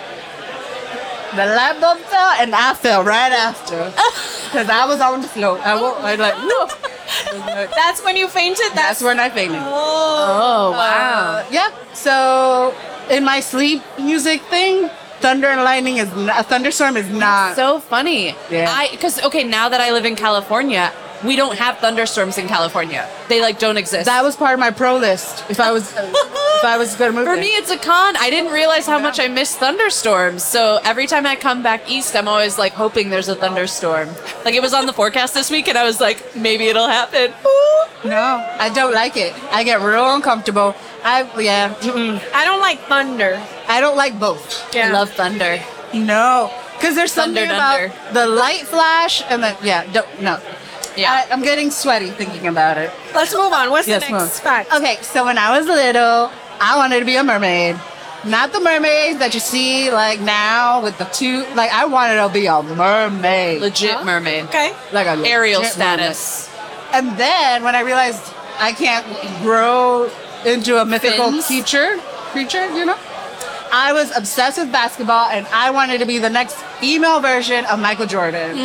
The light bulb fell and I fell right after because I was on the floor. I won't. I like no. That's when you fainted. That's when I fainted. Oh, wow. Uh, yeah. So in my sleep music thing, thunder and lightning is not, a thunderstorm is not. So funny. Yeah. I because okay, now that I live in California, we don't have thunderstorms in California. They like don't exist. That was part of my pro list. If I was, if I was gonna move For there. me, it's a con. I didn't realize how much I miss thunderstorms. So every time I come back east, I'm always like hoping there's a thunderstorm. Like it was on the forecast this week, and I was like, maybe it'll happen. No, I don't like it. I get real uncomfortable. I yeah. Mm-mm. I don't like thunder. I don't like both. I love thunder. No, because there's something Thunder, about dunder. the light flash and the yeah. Don't, no. Yeah. I, I'm getting sweaty thinking about it. Let's move on. What's Yes, the move. next fact? Okay, so when I was little, I wanted to be a mermaid. Not the mermaids that you see like now with the two. Like I wanted to be a mermaid, Legit mermaid. Okay. like a Aerial legit status. mermaid. And then when I realized I can't grow into a mythical Fins. creature, creature, you know, I was obsessed with basketball, and I wanted to be the next female version of Michael Jordan.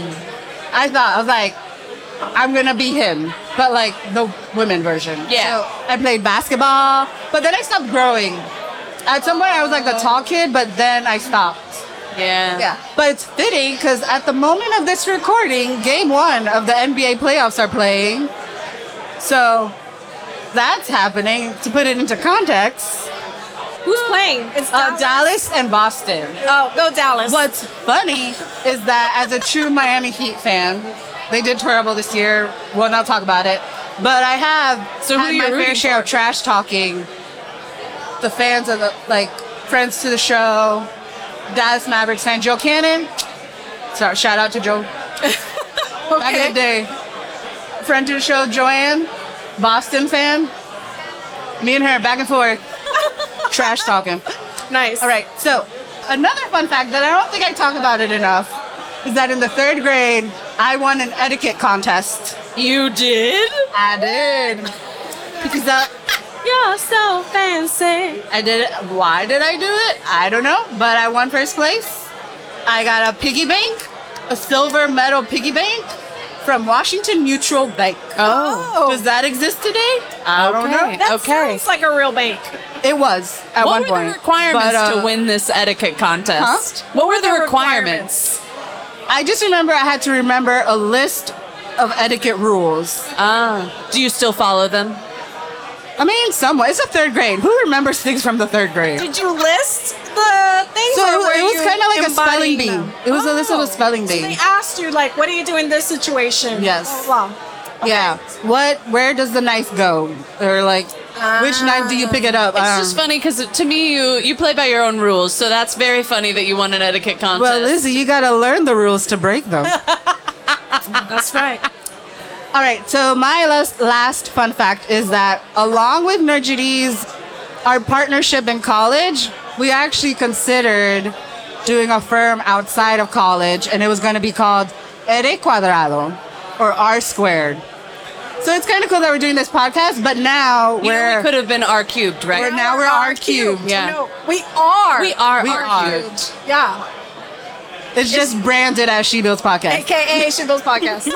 I thought I was like, I'm gonna be him, but like the women version. Yeah. So I played basketball, but then I stopped growing. At some point, I was like the tall kid, but then I stopped. Yeah. Yeah. But it's fitting because at the moment of this recording, game one of the N B A playoffs are playing. So that's happening. To put it into context, Who's playing? It's uh, Dallas and Boston. Oh, go Dallas. What's funny is that as a true Miami Heat fan, they did terrible this year. We'll not talk about it. But I have So who had are you my fair rooting share of for? trash talking the fans of the, like, friends to the show, Dallas Mavericks fan, Joe Cannon. Sorry, shout out to Joe. Back in the day. Friend to the show, Joanne, Boston fan. Me and her, back and forth. Trash talking. Nice. All right. So another fun fact that I don't think I talk about it enough is that in the third grade, I won an etiquette contest. You did? I did. Because uh, You're so fancy. I did it. Why did I do it? I don't know. But I won first place. I got a piggy bank, a silver medal piggy bank from Washington Mutual Bank. Oh. Does that exist today? I don't know. That Okay. sounds like a real bank. It was at What one were point. the requirements But, uh, to win this etiquette contest? What were the requirements? I just remember I had to remember a list of etiquette rules. Ah. Do you still follow them? I mean, somewhat. It's a third grade. Who remembers things from the third grade? Did you list the things? So or it, were it was you kind of like a spelling embodying bee. them? It was a list of a Oh. spelling So bee. they asked you, like, what do you do in this situation? Yes. Blah, blah. Yeah. What? Where does the knife go? Or like, which knife do you pick it up? It's Um, just funny because to me, you you play by your own rules, so that's very funny that you won an etiquette contest. Well, Lizzie, you gotta learn the rules to break them. That's right. All right. So my last last fun fact is that along with Nergides, our partnership in college, we actually considered doing a firm outside of college, and it was going to be called R Cuadrado or R Squared. So it's kind of cool that we're doing this podcast, but now You know, we're we could have been R cubed, right? we're now we're R cubed. Yeah. No, we are. We are We R are. cubed. Yeah. It's just branded as She Builds Podcast. A K A Shibbles Podcast.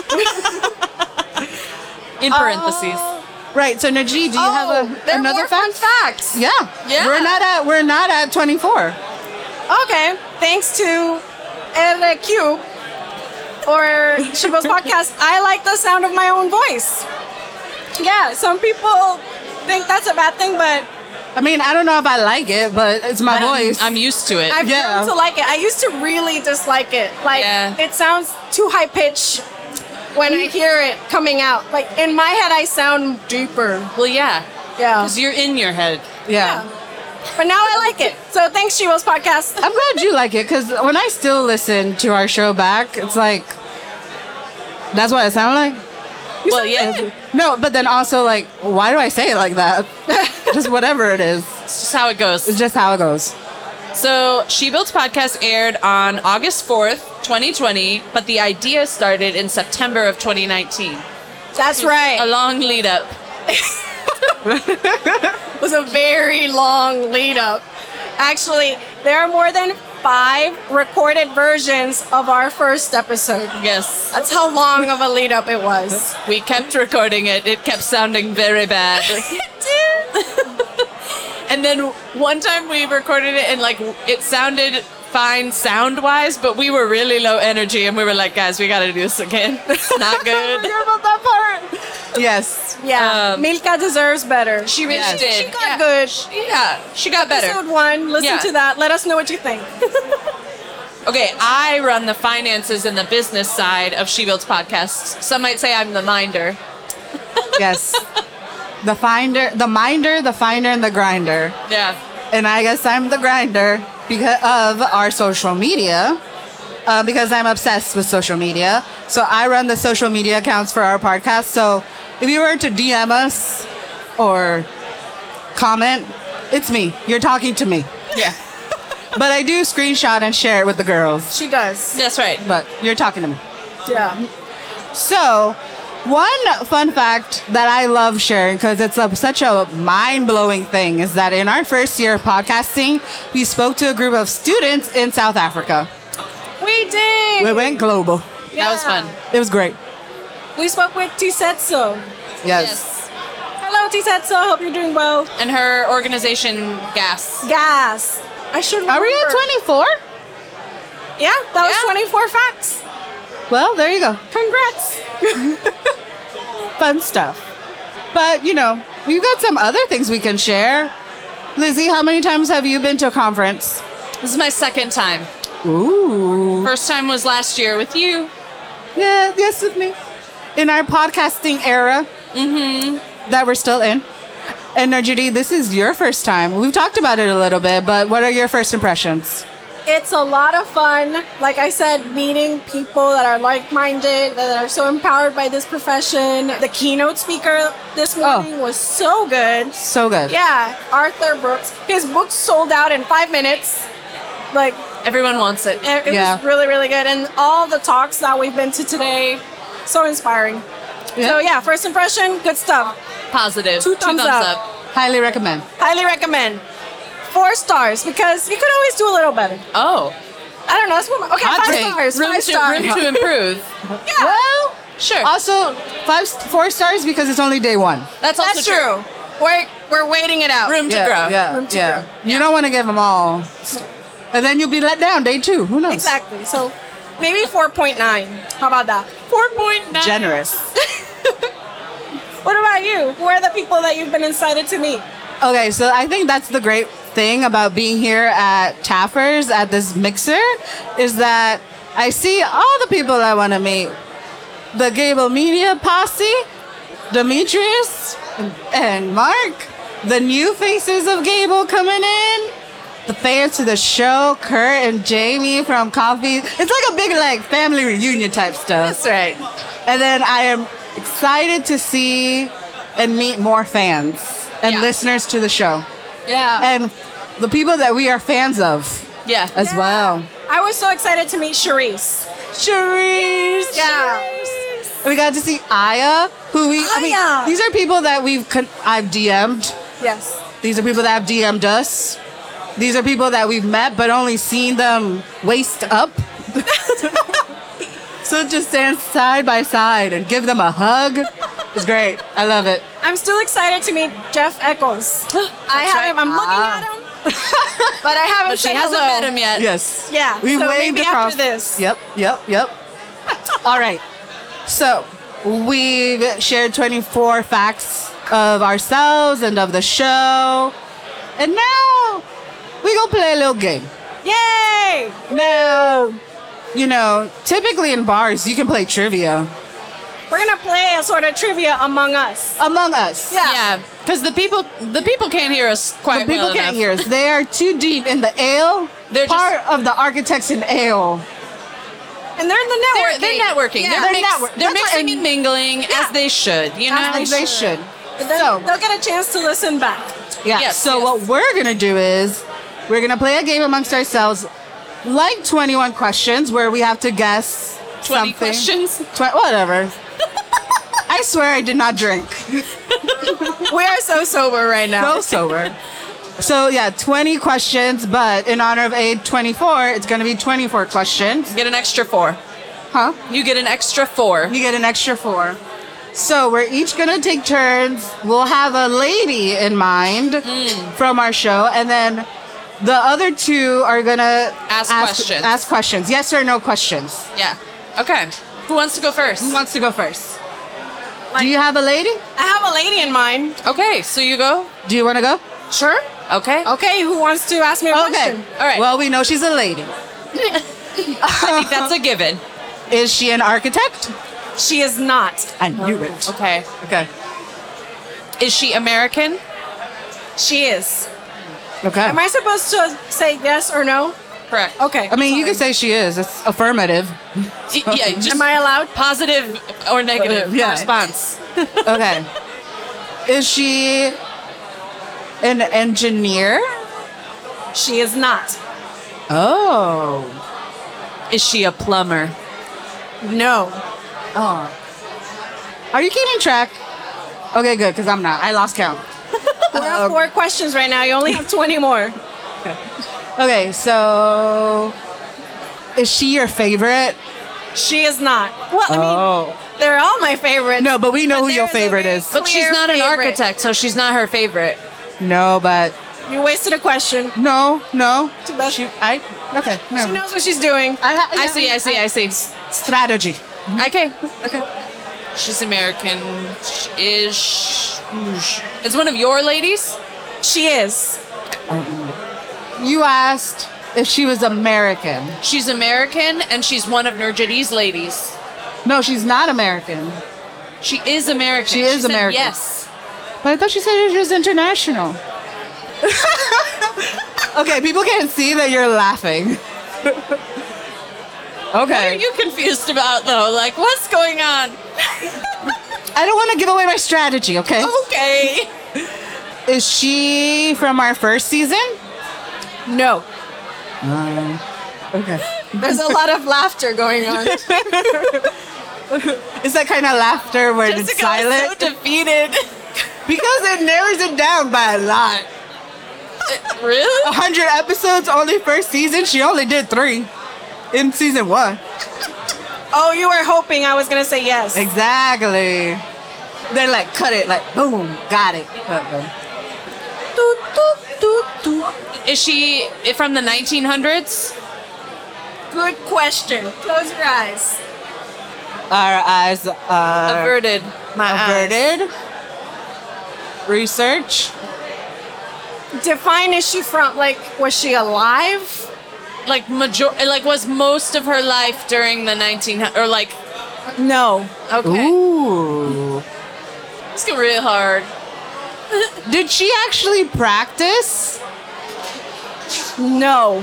In parentheses. Right. So Najee, do you oh, have a, there another were fact? fun facts. Yeah. Yeah. We're not at we're not at twenty-four. Okay. Thanks to R Cube or Shibbles Podcast, I like the sound of my own voice. Yeah, some people think that's a bad thing, but I mean, I don't know if I like it, but it's my I'm, voice. I'm used to it. I've Yeah. grown to like it. I used to really dislike it. Like, Yeah. it sounds too high pitched when I hear it coming out. Like, in my head, I sound deeper. well, yeah, Yeah. because you're in your head. yeah. But now I like it. So thanks, Shibbles Podcast. I'm glad you like it because when I still listen to our show back, it's like that's what it sound like. Well, yeah, No, but then also like, why do I say it like that? Just whatever it is. it's just how it goes. It's just how it goes. So, She Builds Podcast aired on August fourth, twenty twenty, but the idea started in September of twenty nineteen. That's A right. long lead up. It was a very long lead up. Actually, there are more than five recorded versions of our first episode. Yes. That's how long of a lead up it was. We kept recording it. It kept sounding very bad. And then one time we recorded it and like it sounded fine sound wise, but we were really low energy and we were like, guys, we gotta do this again. It's not good. about that part. Yes. Yeah, Um, Milka deserves better. She really Yes. did. She got Yeah. good. Yeah, she got better. Episode one, listen Yeah. to that. Let us know what you think. Okay, I run the finances and the business side of She Builds Podcasts. Some might say I'm the minder. Yes. The finder, the minder, the finder, and the grinder. Yeah. And I guess I'm the grinder because of our social media, uh, because I'm obsessed with social media. So I run the social media accounts for our podcast. So if you were to D M us or comment, it's me. You're talking to me. Yeah. But I do screenshot and share it with the girls. She does. That's right. But you're talking to me. Yeah. So, one fun fact that I love sharing because it's a, such a mind-blowing thing is that in our first year of podcasting, we spoke to a group of students in South Africa. We did. We went global. That was fun. It was great. We spoke with Tisetso. Yes. Hello, Tisetso. Hope you're doing well. And her organization, Gas. Gas. I should remember. Are we at twenty-four? Yeah, that was Yeah. twenty-four facts. Well, there you go. Congrats. Fun stuff. But, you know, we've got some other things we can share. Lizzie, how many times have you been to a conference? This is my second time. Ooh. First time was last year with you. Yeah, yes, with me. In our podcasting era that we're still in. And now, Judy, this is your first time. We've talked about it a little bit, but what are your first impressions? It's a lot of fun. Like I said, meeting people that are like-minded, that are so empowered by this profession. The keynote speaker this morning oh. was so good. So good. Yeah, Arthur Brooks. His book sold out in five minutes. Like everyone wants it. It, it yeah. was really, really good. And all the talks that we've been to today, so inspiring. Yeah. So yeah, first impression, good stuff. Positive. Two thumbs, Two thumbs up. up. Highly recommend. Highly recommend. Four stars because you could always do a little better. Oh. I don't know. That's what my, okay, Hot five take. stars. Room five to, stars. room to improve. Yeah. Well, sure. Also, five, four stars because it's only day one. That's also That's true. true. We're, we're waiting it out. Room to yeah, grow. Yeah, Room to yeah. grow. You Yeah. don't want to give them all. And then you'll be let down day two. Who knows? Exactly. So maybe four point nine. How about that? four point nine. Generous. What about you? Who are the people that you've been excited to meet? Okay, so I think that's the great thing about being here at Taffers at this mixer is that I see all the people I want to meet. The Gable Media posse, Demetrius and Mark, the new faces of Gable coming in, the fans to the show, Kurt and Jamie from Coffee. It's like a big like family reunion type stuff. That's right. And then I am excited to see and meet more fans and Yeah. listeners to the show. Yeah. And the people that we are fans of Yeah. as Yeah. well. I was so excited to meet Charisse. Charisse. Yeah. We got to see Aya, who we, I Aya. mean, these are people that we've, con- I've D M'd. Yes. These are people that have D M'd us. These are people that we've met but only seen them waist up. So just stand side by side and give them a hug. It's great. I love it. I'm still excited to meet Jeff Eccles. I haven't. I'm looking Ah. at him, but I haven't. But she said hasn't hello. met him yet. Yes. Yeah. We so waved maybe across. after this. Yep, yep, yep. All right. So we've shared twenty-four facts of ourselves and of the show. And now we gonna play a little game. Yay! Now, you know, typically in bars you can play trivia. We're gonna play a sort of trivia among us. Among us. Yeah. Yeah, because the people the people can't hear us quite The people well can't enough. hear us. They are too deep in the ale. They're just- part of the architects in ale. And they're in the They're, networking. they're networking. Yeah. They're, They're mix- network- they're that's what- mixing and mingling Yeah. as they should. You know. As They should. And then So, they'll get a chance to listen back. yeah. Yes, so yes. what we're gonna do is we're gonna play a game amongst ourselves, like twenty-one questions, where we have to guess Twenty something. questions. Tw- whatever. I swear I did not drink. We are so sober right now. So sober. So yeah, twenty questions, but in honor of A twenty-four, it's gonna be twenty-four questions. Get an extra four. Huh? You get an extra four. You get an extra four. So we're each gonna take turns. We'll have a lady in mind Mm. from our show, and then the other two are gonna Ask questions. Ask questions. Yes or no questions. Yeah. Okay. Who wants to go first? Who wants to go first? Do you have a lady? I have a lady in mind. Okay, so you go. Do you want to go? Sure. Okay. Okay, who wants to ask me a Okay. question? All right. Well, we know she's a lady. I think that's a given. Is she an architect? She is not. I knew it. Okay. Okay. Is she American? She is. Okay. Am I supposed to say yes or no? Correct. Okay. I mean, you sorry. can say she is. It's affirmative. Y- yeah. Just Am I allowed? positive or negative Yeah. response? Okay. Is she an engineer? She is not. Oh. Is she a plumber? No. Oh. Are you keeping track? Okay, good, because I'm not. I lost count. We have four questions right now. You only have twenty more. Okay, so is she your favorite? She is not. Well, I mean, Oh. they're all my favorites. No, but we know who your there's a favorite very is. But she's clear not an favorite. architect, so she's not her favorite. No, but You wasted a question. no, no. Too bad. She, I, okay, She no. knows what she's doing. I, ha- I see, I see, I see. Strategy. Okay. Okay. She's American. Sh- Is sh- it's one of your ladies? She is. You asked if she was American. She's American and she's one of Nurjadi's ladies. No, she's not American. She is American. She is said American. Yes. But I thought she said she was international. Okay, people can't see that you're laughing. What are you confused about, though? Like, what's going on? I don't want to give away my strategy, okay? Okay. Is she from our first season? No. Um, okay. There's a lot of laughter going on. It's that kind of laughter where Jessica it's silent. was so defeated. Because it narrows it down by a lot. Really? A hundred episodes, only first season. She only did three in season one. Oh, you were hoping I was going to say yes. Exactly. Then like cut it, like boom, got it. Is she from the nineteen hundreds? Good question. Close your eyes. Our eyes are Averted. My averted. Research. Define, is she from, like, was she alive? Like major, like was most of her life during the nineteen or like No. okay. Ooh. It's getting real hard. Did she actually practice? No.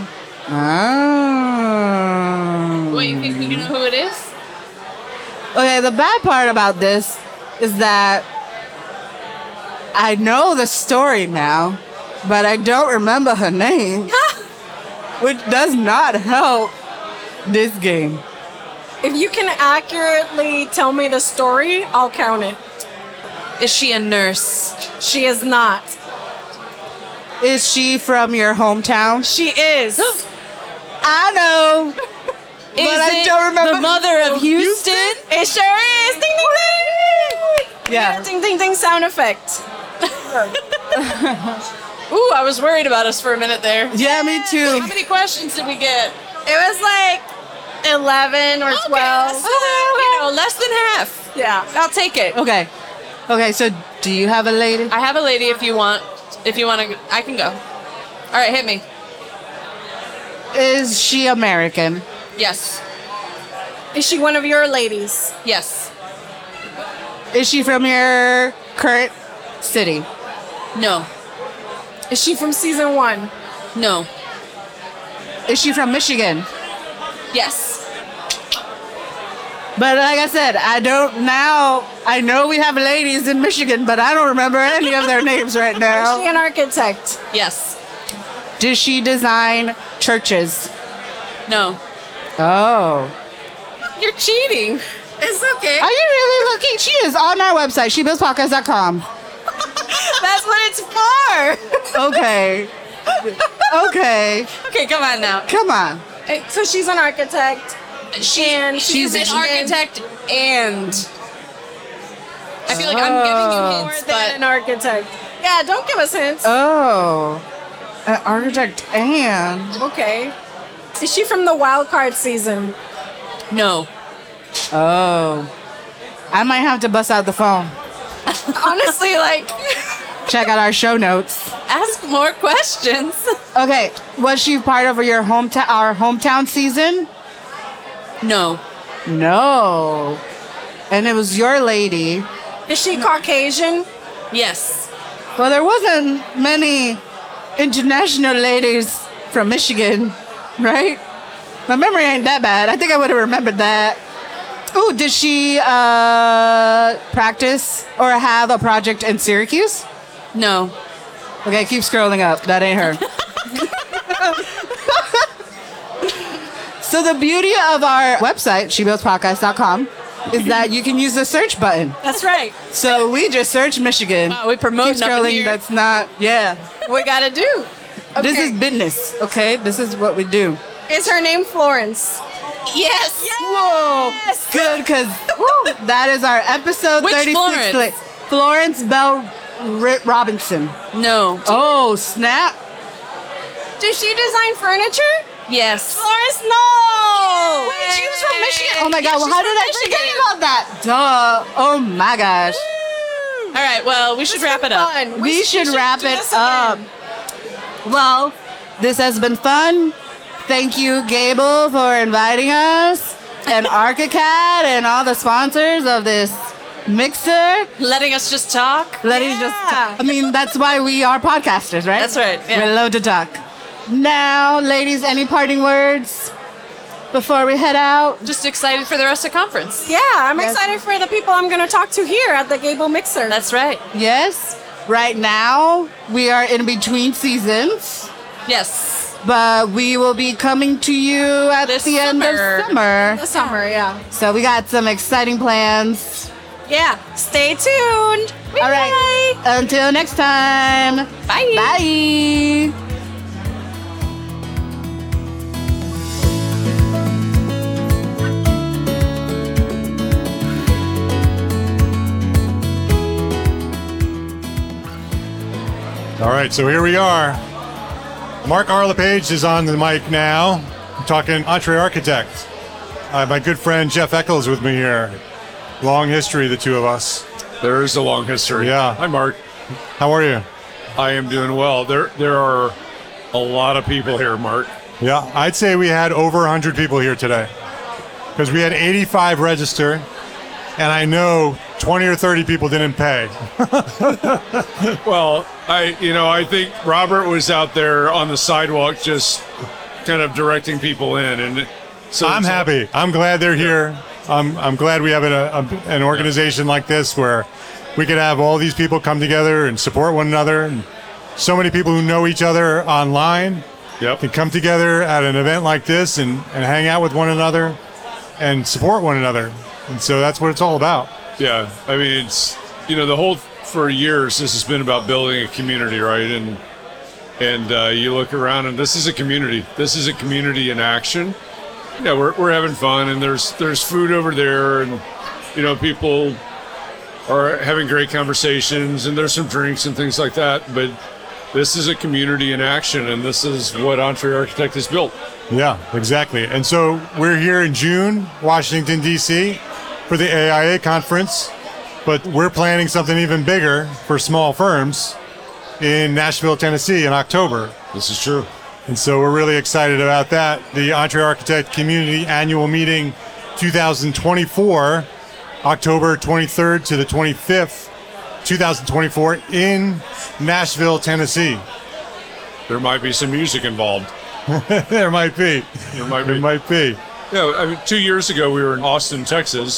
Oh. Wait, you think we know who it is? Okay, the bad part about this is that I know the story now, but I don't remember her name, which does not help this game. If you can accurately tell me the story, I'll count it. Is she a nurse? She is not. Is she from your hometown? She is. I know. Is But I it don't remember the mother of Houston? It sure is. Ding, ding, ding. Yeah. Ding, ding, ding sound effect. Ooh, I was worried about us for a minute there. Yeah, me too. How many questions did we get? It was like eleven or Okay, twelve. so, you know, less than half. Yeah. I'll take it. Okay. Okay, so do you have a lady? I have a lady if you want. If you want to, I can go. All right, hit me. Is she American? Yes. Is she one of your ladies? Yes. Is she from your current city? No. Is she from season one? No. Is she from Michigan? Yes. But like I said, I don't now. I know we have ladies in Michigan, but I don't remember any of their names right Is she now. an architect? Yes. Does she design churches? No. Oh. You're cheating. It's okay. Are you really looking? She is on our website, she builds podcast dot com. That's what it's for. Okay. Okay. Okay, come on now. Come on. So she's an architect. She, And she's, she's an Michigan. architect and... I feel like I'm giving you More hints, than but... an architect. Yeah, don't give us hints. Oh. An architect and. Okay. Is she from the wild card season? No. Oh. I might have to bust out the phone. Honestly, like, Check out our show notes. Ask more questions. Okay. Was she part of your hometown, our hometown season? No. No. And it was your lady. is she Caucasian? Yes. Well, there wasn't many international ladies from Michigan, right? My memory ain't that bad. I think I would have remembered that. Ooh, did she uh, practice or have a project in Syracuse? No. Okay, keep scrolling up. That ain't her. So the beauty of our website, she builds podcast dot com, is that you can use the search button. That's right. So we just search Michigan. Wow, we promoting Keep up in scrolling. here. That's not, yeah. We gotta do. This is business, okay? This is what we do. Is her name Florence? Yes. Whoa, good, because that is our episode Which thirty-six. Florence? Florence, Florence Bell R- Robinson. No. Oh, snap. Does she design furniture? Yes. Florence, no! Wait, she was from Michigan. Oh my God, well, she's how did from I forget Michigan. about that? Duh. Oh my gosh. All right, well, we should wrap it up. Fun. We, should, wrap do it this up. again. Well, this has been fun. Thank you, Gable, for inviting us, and ArchiCAD, and all the sponsors of this mixer. Letting us just talk. Letting Yeah. just, I mean, that's why we are podcasters, right? That's right, yeah. We love to talk. Now, ladies, any parting words before we head out? Just excited for the rest of the conference. Yeah, I'm Yes. excited for the people I'm going to talk to here at the Gable Mixer. That's right. Yes. Right now, we are in between seasons, Yes. but we will be coming to you at This the end summer. of summer. the summer, yeah. So we got some exciting plans. Yeah, stay tuned. All right. Until next time. Bye. Bye. All right, so here we are. Mark Arlepage is on the mic now. I'm talking Entre Architect. Uh, my good friend Jeff Eckel is with me here. Long history, the two of us. There is a long history. Yeah. Hi, Mark. How are you? I am doing well. There, there are a lot of people here, Mark. Yeah, I'd say we had over one hundred people here today because we had eighty-five register, and I know twenty or thirty people didn't pay. Well, I, you know, I think Robert was out there on the sidewalk just kind of directing people in, and so I'm so- happy. I'm glad they're here. I'm I'm glad we have an, a, an organization like this where we could have all these people come together and support one another. And so many people who know each other online Yep. can come together at an event like this and, and hang out with one another and support one another. And so that's what it's all about. Yeah, I mean, it's, you know, the whole, for years, this has been about building a community, right? And and uh, you look around, and this is a community. This is a community in action. Yeah, we're we're having fun, and there's there's food over there, and you know, people are having great conversations, and there's some drinks and things like that. But this is a community in action, and this is what Entre Architect has built. Yeah, exactly. And so we're here in June, Washington, D C, for the A I A conference, but we're planning something even bigger for small firms in Nashville, Tennessee in October. This is true. And so we're really excited about that. The Entre Architect Community Annual Meeting twenty twenty-four, October twenty-third to the twenty-fifth, twenty twenty-four in Nashville, Tennessee. There might be some music involved. There might be. There might There be. might be. Yeah, I mean, two years ago we were in Austin, Texas,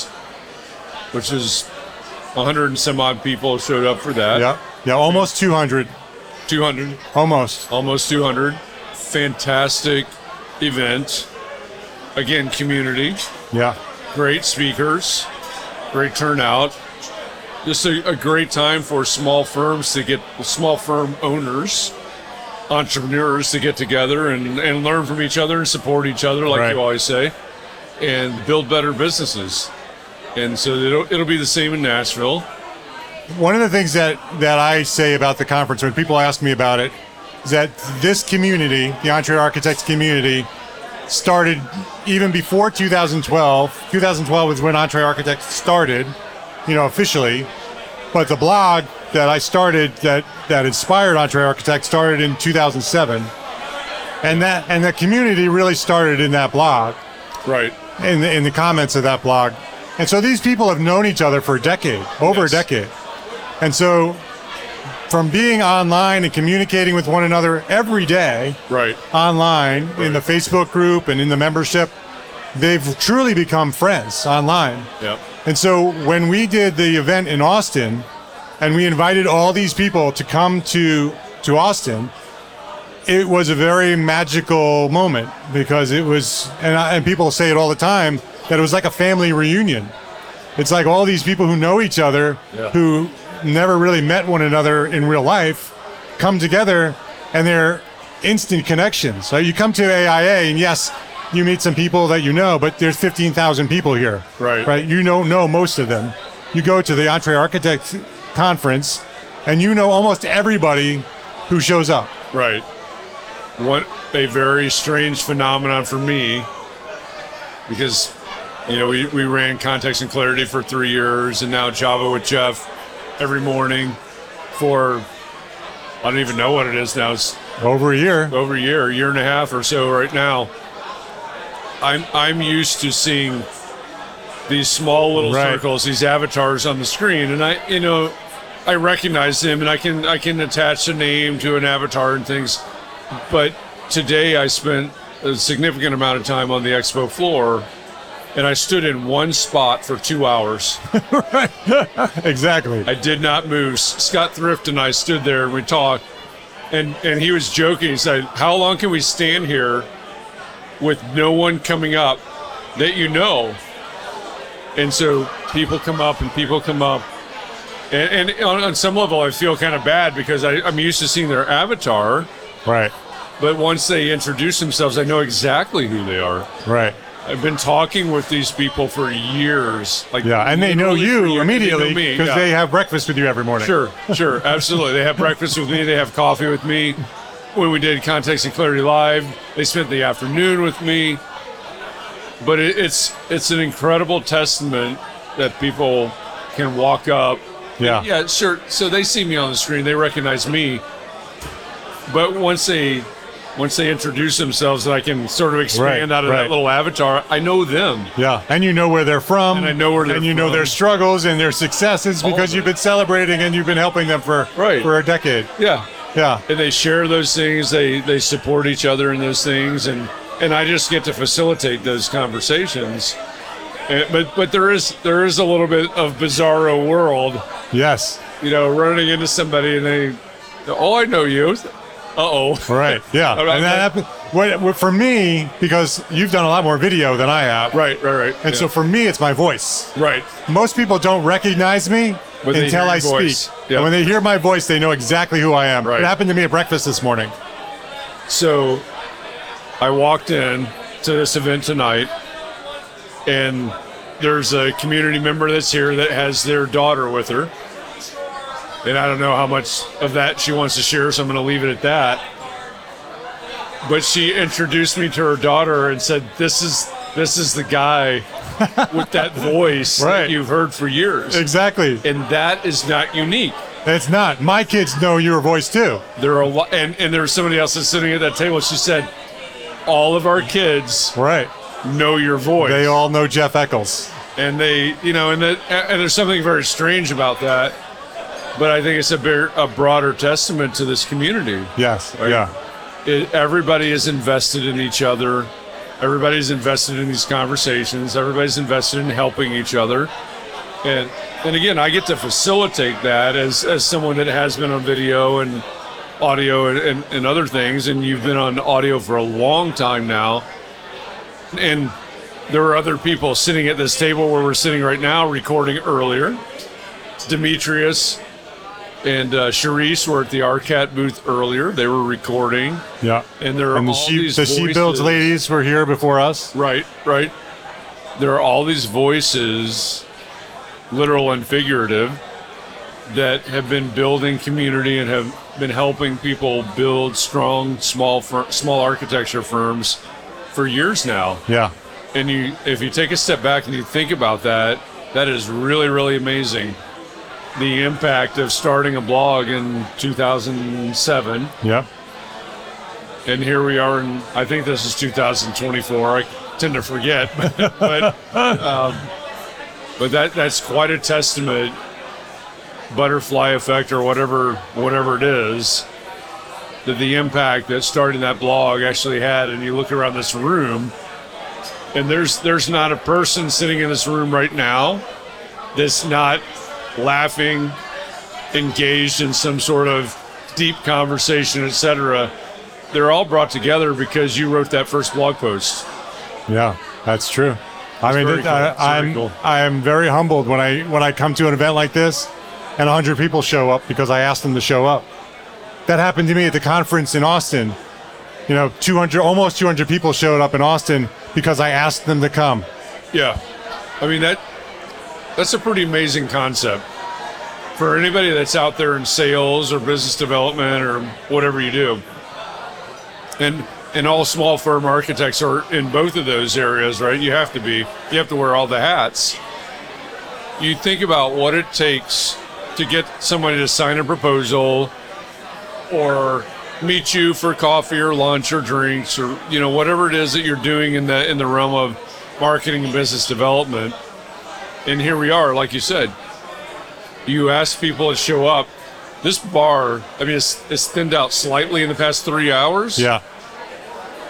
which is one hundred and some odd people showed up for that. Yeah, yeah, almost two hundred. two hundred, Almost. almost two hundred. Fantastic event. Again, community, Yeah. great speakers, great turnout. Just a, a great time for small firms to get, small firm owners, entrepreneurs to get together and, and learn from each other and support each other, like Right. you always say, and build better businesses. And so it'll, it'll be the same in Nashville. One of the things that, that I say about the conference when people ask me about it is that this community, the Entre Architects community, started even before two thousand twelve. two thousand twelve was when Entre Architects started, you know, officially. But the blog that I started that, that inspired Entre Architects started in two thousand seven. And that and the community really started in that blog, Right. in the, in the comments of that blog. And so these people have known each other for a decade, over Yes. a decade. And so from being online and communicating with one another every day Right. online in the Facebook group and in the membership, they've truly become friends online. Yep. And so when we did the event in Austin and we invited all these people to come to to Austin, it was a very magical moment because it was, and, I, and people say it all the time, that it was like a family reunion. It's like all these people who know each other, Yeah. who never really met one another in real life, come together and they're instant connections. So you come to A I A and yes, you meet some people that you know, but there's fifteen thousand people here. Right. Right. You don't know most of them. You go to the Entre Architect conference and you know almost everybody who shows up. Right. What a very strange phenomenon for me, because, you know, we, we ran Context and Clarity for three years and now Java with Jeff every morning for, I don't even know what it is now. It's Over a year. over a year, a year and a half or so right now. I'm I'm used to seeing these small little Right. circles, these avatars on the screen, and I, you know, I recognize them, and I can I can attach a name to an avatar and things, but today I spent a significant amount of time on the expo floor, and I stood in one spot for two hours. Right. Exactly. I did not move. Scott Thrift and I stood there and we talked, and, and he was joking. He said, how long can we stand here with no one coming up that you know? And so people come up and people come up. And, and on, on some level, I feel kind of bad because I, I'm used to seeing their avatar. Right. But once they introduce themselves, I know exactly who they are. Right. I've been talking with these people for years. Like yeah, and they know you immediately because they, yeah. they have breakfast with you every morning. Sure, sure, absolutely. They have breakfast with me. They have coffee with me. When we did Context and Clarity Live, they spent the afternoon with me. But it, it's it's an incredible testament that people can walk up. Yeah. Yeah, sure. So they see me on the screen. They recognize me. But once they... Once they introduce themselves, and I can sort of expand right, out of right. that little avatar, I know them. Yeah, and you know where they're from. And I know where they're And you know from. their struggles and their successes All because of you've it. been celebrating and you've been helping them for, Right. for a decade. Yeah. Yeah. And they share those things. They they support each other in those things. And, and I just get to facilitate those conversations. And, but but there is there is a little bit of bizarro world. Yes. You know, running into somebody and they, oh, I know you. Uh-oh. Right, yeah. All right. And that happened, what, what, for me, because you've done a lot more video than I have. Right, right, right. And yeah. so for me, it's my voice. Right. Most people don't recognize me When they until hear I your voice. speak. Yep. And when they hear my voice, they know exactly who I am. Right. It happened to me at breakfast this morning. So I walked in to this event tonight, and there's a community member that's here that has their daughter with her. And I don't know how much of that she wants to share, so I'm going to leave it at that. But she introduced me to her daughter and said, this is this is the guy with that voice Right. that you've heard for years. Exactly. And that is not unique. It's not. My kids know your voice too. There are a lot, and, and there's somebody else that's sitting at that table. She said, all of our kids Right. know your voice. They all know Jeff Eccles. And they, you know, and, that, and there's something very strange about that. But I think it's a, bear, a broader testament to this community. Yes. Right? Yeah. It, everybody is invested in each other. Everybody's invested in these conversations. Everybody's invested in helping each other. And and again, I get to facilitate that as, as someone that has been on video and audio and, and, and other things. And you've been on audio for a long time now. And there are other people sitting at this table where we're sitting right now recording earlier. Demetrius and uh, Charisse were at the R C A T booth earlier. They were recording. Yeah. And there are And the all she, these the she builds voices. ladies were here before us. Right, right. There are all these voices, literal and figurative, that have been building community and have been helping people build strong, small, fir- small architecture firms for years now. Yeah. And you, if you take a step back and you think about that, that is really, really amazing. The impact of starting a blog in two thousand seven. Yeah. And here we are in, I think this is two thousand twenty-four. I tend to forget, but but, um, but that that's quite a testament, butterfly effect or whatever whatever it is, that the impact that starting that blog actually had. And you look around this room, and there's there's not a person sitting in this room right now that's not laughing, engaged in some sort of deep conversation, et cetera. They're all brought together because you wrote that first blog post. Yeah, that's true. I mean, very it, cool. I, It's very I'm cool. I am very humbled when I when I come to an event like this, and a hundred people show up because I asked them to show up. That happened to me at the conference in Austin. You know, two hundred, almost two hundred people showed up in Austin because I asked them to come. Yeah, I mean that that's a pretty amazing concept for anybody that's out there in sales or business development or whatever you do. And and all small firm architects are in both of those areas, right? You have to be. You have to wear all the hats. You think about what it takes to get somebody to sign a proposal or meet you for coffee or lunch or drinks or, you know, whatever it is that you're doing in the in the realm of marketing and business development. And here we are, like you said. You ask people to show up. This bar, I mean, it's, it's thinned out slightly in the past three hours. Yeah.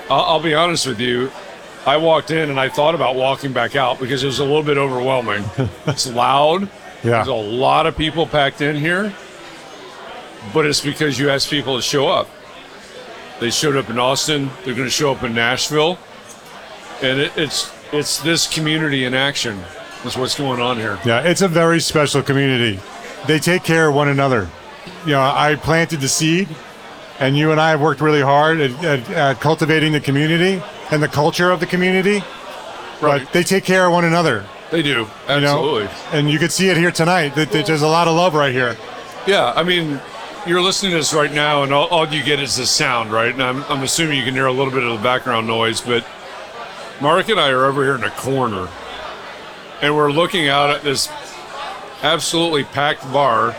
I'll, I'll be honest with you. I walked in and I thought about walking back out because it was a little bit overwhelming. It's loud. Yeah. There's a lot of people packed in here, but it's because you asked people to show up. They showed up in Austin. They're going to show up in Nashville, and it, it's it's this community in action. That's what's going on here. Yeah, it's a very special community. They take care of one another. You know, I planted the seed, and you and I have worked really hard at, at, at cultivating the community and the culture of the community. Right. But they take care of one another. They do, absolutely. You know? And you can see it here tonight. That, that there's a lot of love right here. Yeah, I mean, you're listening to this right now, and all, all you get is the sound, right? And I'm, I'm assuming you can hear a little bit of the background noise, but Mark and I are over here in a corner, and we're looking out at this absolutely packed bar,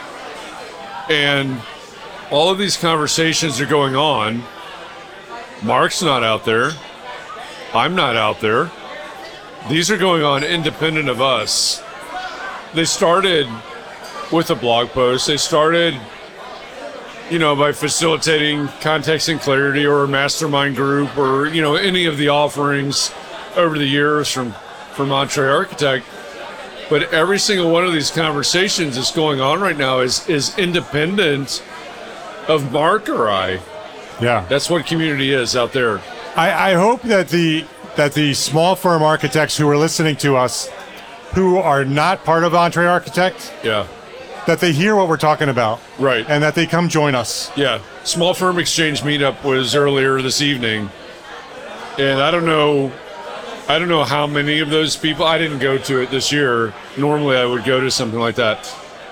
and all of these conversations are going on. Mark's not out there. I'm not out there. These are going on independent of us. They started with a blog post. They started, you know, by facilitating context and clarity or a mastermind group or, you know, any of the offerings over the years from, from Entree Architect. But every single one of these conversations that's going on right now is, is independent of Mark or I. Yeah. That's what community is out there. I, I hope that the that the small firm architects who are listening to us, who are not part of Entree Architect, yeah, that they hear what we're talking about. Right. And that they come join us. Yeah. Small Firm Exchange meetup was earlier this evening. And I don't know I don't know how many of those people, I didn't go to it this year. Normally I would go to something like that.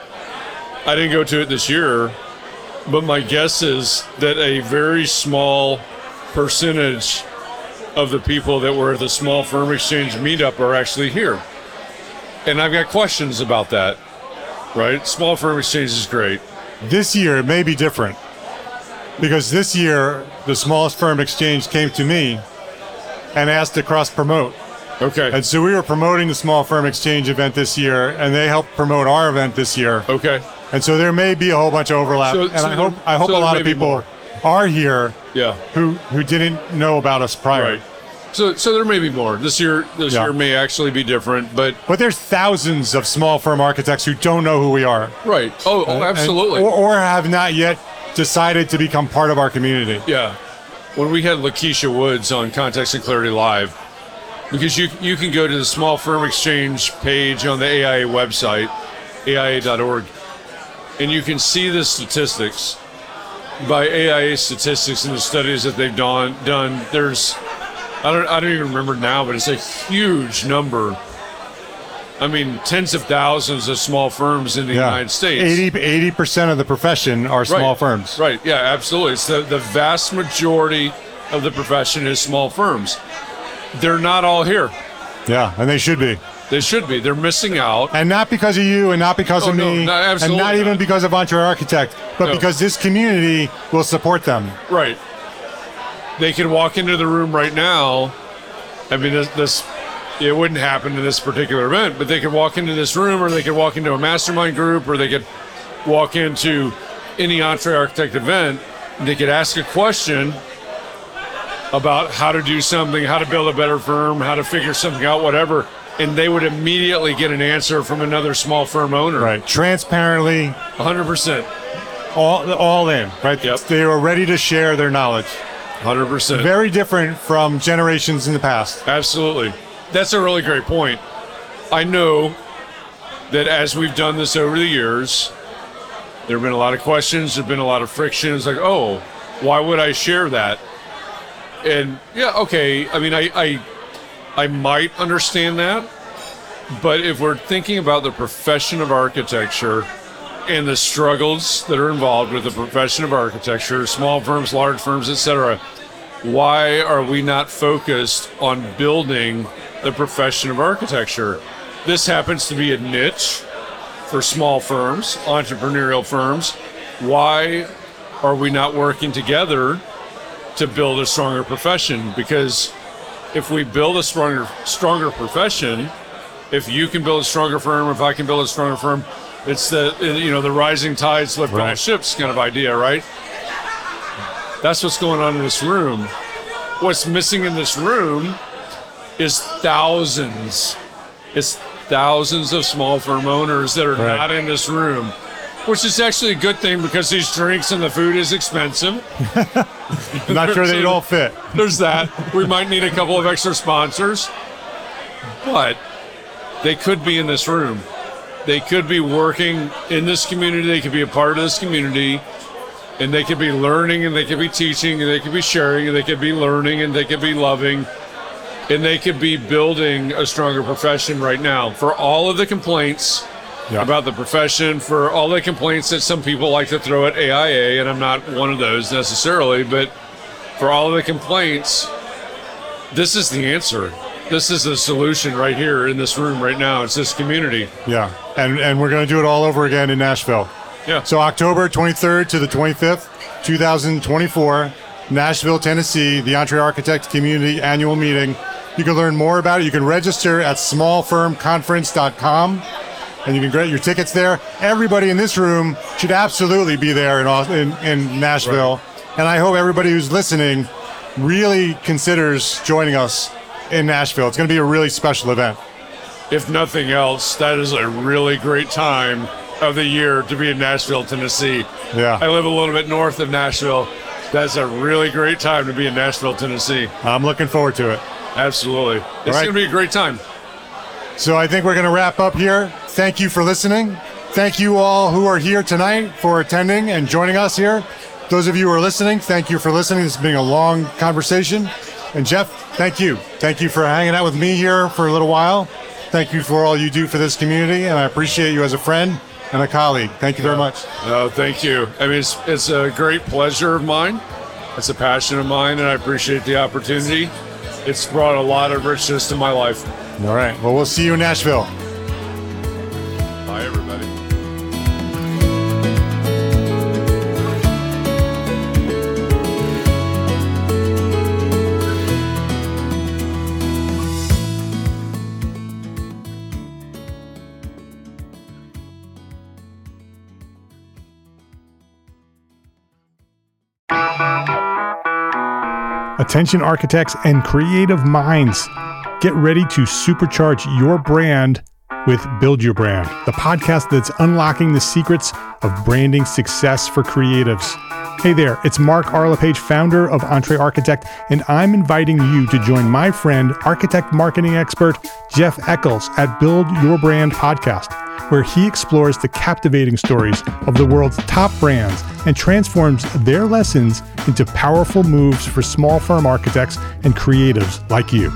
I didn't go to it this year, but my guess is that a very small percentage of the people that were at the Small Firm Exchange meetup are actually here. And I've got questions about that, right? Small Firm Exchange is great. This year it may be different because this year the Smallest Firm Exchange came to me and asked to cross promote. Okay. And so we were promoting the Small Firm Exchange event this year, and they helped promote our event this year. Okay. And so there may be a whole bunch of overlap. So, and so I hope I hope so a lot there of may be people more. are here Yeah. who who didn't know about us prior. Right. So so there may be more. This year this Yeah. year may actually be different, but But there's thousands of small firm architects who don't know who we are. right. Oh, oh And- absolutely. or, or have not yet decided to become part of our community. Yeah. When we had Lakeisha Woods on Context and Clarity Live, because you you can go to the Small Firm Exchange page on the A I A website, A I A dot org, and you can see the statistics. By A I A statistics and the studies that they've done, done there's, I don't, I don't even remember now, but it's a huge number. I mean, tens of thousands of small firms in the Yeah. United States. eighty percent of the profession are small Right. firms. Right, yeah, absolutely. It's the, the vast majority of the profession is small firms. They're not all here. Yeah, and they should be. They should be. They're missing out. And not because of you and not because Oh, of no, me no, and absolutely not even not. because of Entree Architect, but No. because this community will support them. Right. They could walk into the room right now. I mean, this, this it wouldn't happen in this particular event, but they could walk into this room, or they could walk into a mastermind group, or they could walk into any Entree Architect event. And they could ask a question about how to do something, how to build a better firm, how to figure something out, whatever, and they would immediately get an answer from another small firm owner. Right. Transparently, one hundred percent. all all in, right? Yep. They are ready to share their knowledge. one hundred percent. Very different from generations in the past. Absolutely. That's a really great point. I know that as we've done this over the years, there have been a lot of questions, there have been a lot of frictions, like, oh, why would I share that? And yeah, okay, I mean, I, I, I might understand that, but if we're thinking about the profession of architecture and the struggles that are involved with the profession of architecture, small firms, large firms, et cetera, why are we not focused on building the profession of architecture? This happens to be a niche for small firms, entrepreneurial firms. Why are we not working together to build a stronger profession? Because if we build a stronger stronger profession, if you can build a stronger firm, if I can build a stronger firm, it's the, you know, the rising tides lift all Right. ships kind of idea, right? That's what's going on in this room. what's missing in this room is thousands. It's thousands of small firm owners that are Right. not in this room, which is actually a good thing because these drinks and the food is expensive. Not sure they'd all fit. There's that. We might need a couple of extra sponsors, but they could be in this room. They could be working in this community. They could be a part of this community, and they could be learning, and they could be teaching, and they could be sharing, and they could be learning, and they could be loving, and they could be building a stronger profession right now. For all of the complaints Yeah. about the profession, for all the complaints that some people like to throw at A I A, and I'm not one of those necessarily, but for all of the complaints, this is the answer. This is the solution right here in this room right now. It's this community. Yeah, and and we're going to do it all over again in Nashville. Yeah. So October twenty-third to the twenty-fifth, twenty twenty-four, Nashville, Tennessee, the Entre Architect Community Annual Meeting. You can learn more about it. You can register at small firm conference dot com, and you can get your tickets there. Everybody in this room should absolutely be there in Aus- in, in Nashville, right. And I hope everybody who's listening really considers joining us in Nashville. It's going to be a really special event. If nothing else, that is a really great time of the year to be in Nashville, Tennessee. Yeah. I live a little bit north of Nashville. That's a really great time to be in Nashville, Tennessee. I'm looking forward to it. Absolutely. It's right. going to be a great time. So I think we're going to wrap up here. Thank you for listening. Thank you all who are here tonight for attending and joining us here. Those of you who are listening, thank you for listening. This has been a long conversation. And Jeff, thank you. Thank you for hanging out with me here for a little while. Thank you for all you do for this community, and I appreciate you as a friend and a colleague. Thank you very much. No, thank you. I mean, it's, it's a great pleasure of mine. It's a passion of mine, and I appreciate the opportunity. It's brought a lot of richness to my life. All right. Well, we'll see you in Nashville. Bye, everybody. Attention architects and creative minds, get ready to supercharge your brand with Build Your Brand, the podcast that's unlocking the secrets of branding success for creatives. Hey there, it's Mark Arlepage, founder of Entre Architect, and I'm inviting you to join my friend, architect marketing expert Jeff Eccles at Build Your Brand podcast, where he explores the captivating stories of the world's top brands and transforms their lessons into powerful moves for small firm architects and creatives like you.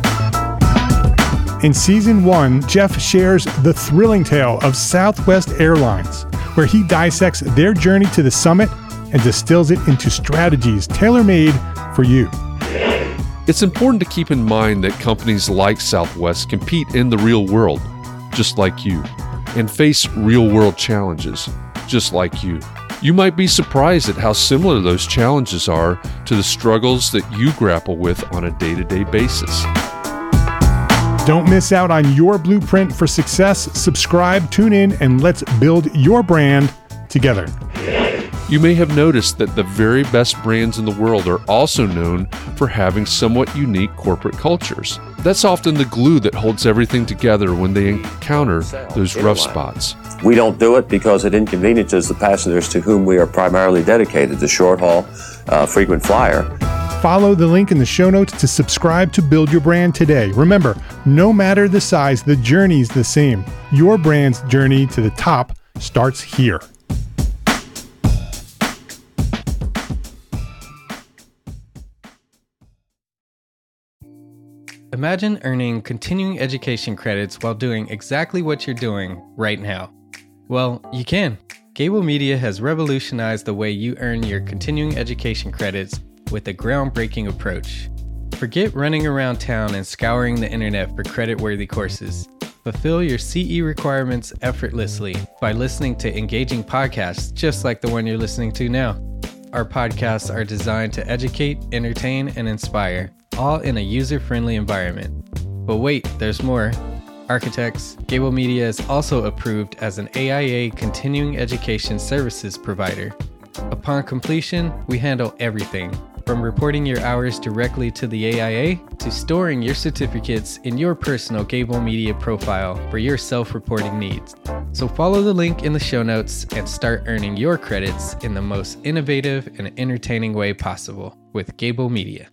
In season one, Jeff shares the thrilling tale of Southwest Airlines, where he dissects their journey to the summit and distills it into strategies tailor-made for you. It's important to keep in mind that companies like Southwest compete in the real world, just like you, and face real-world challenges, just like you. You might be surprised at how similar those challenges are to the struggles that you grapple with on a day-to-day basis. Don't miss out on your blueprint for success. Subscribe, tune in, and let's build your brand together. You may have noticed that the very best brands in the world are also known for having somewhat unique corporate cultures. That's often the glue that holds everything together when they encounter those rough spots. We don't do it because it inconveniences the passengers to whom we are primarily dedicated, the short haul, uh, frequent flyer. Follow the link in the show notes to subscribe to Build Your Brand today. Remember, no matter the size, the journey's the same. Your brand's journey to the top starts here. Imagine earning continuing education credits while doing exactly what you're doing right now. Well, you can. Gable Media has revolutionized the way you earn your continuing education credits with a groundbreaking approach. Forget running around town and scouring the internet for credit-worthy courses. Fulfill your C E requirements effortlessly by listening to engaging podcasts just like the one you're listening to now. Our podcasts are designed to educate, entertain, and inspire, all in a user-friendly environment. But wait, there's more. Architects, Gable Media is also approved as an A I A continuing education services provider. Upon completion, we handle everything, From reporting your hours directly to the A I A to storing your certificates in your personal Gable Media profile for your self-reporting needs. So follow the link in the show notes and start earning your credits in the most innovative and entertaining way possible with Gable Media.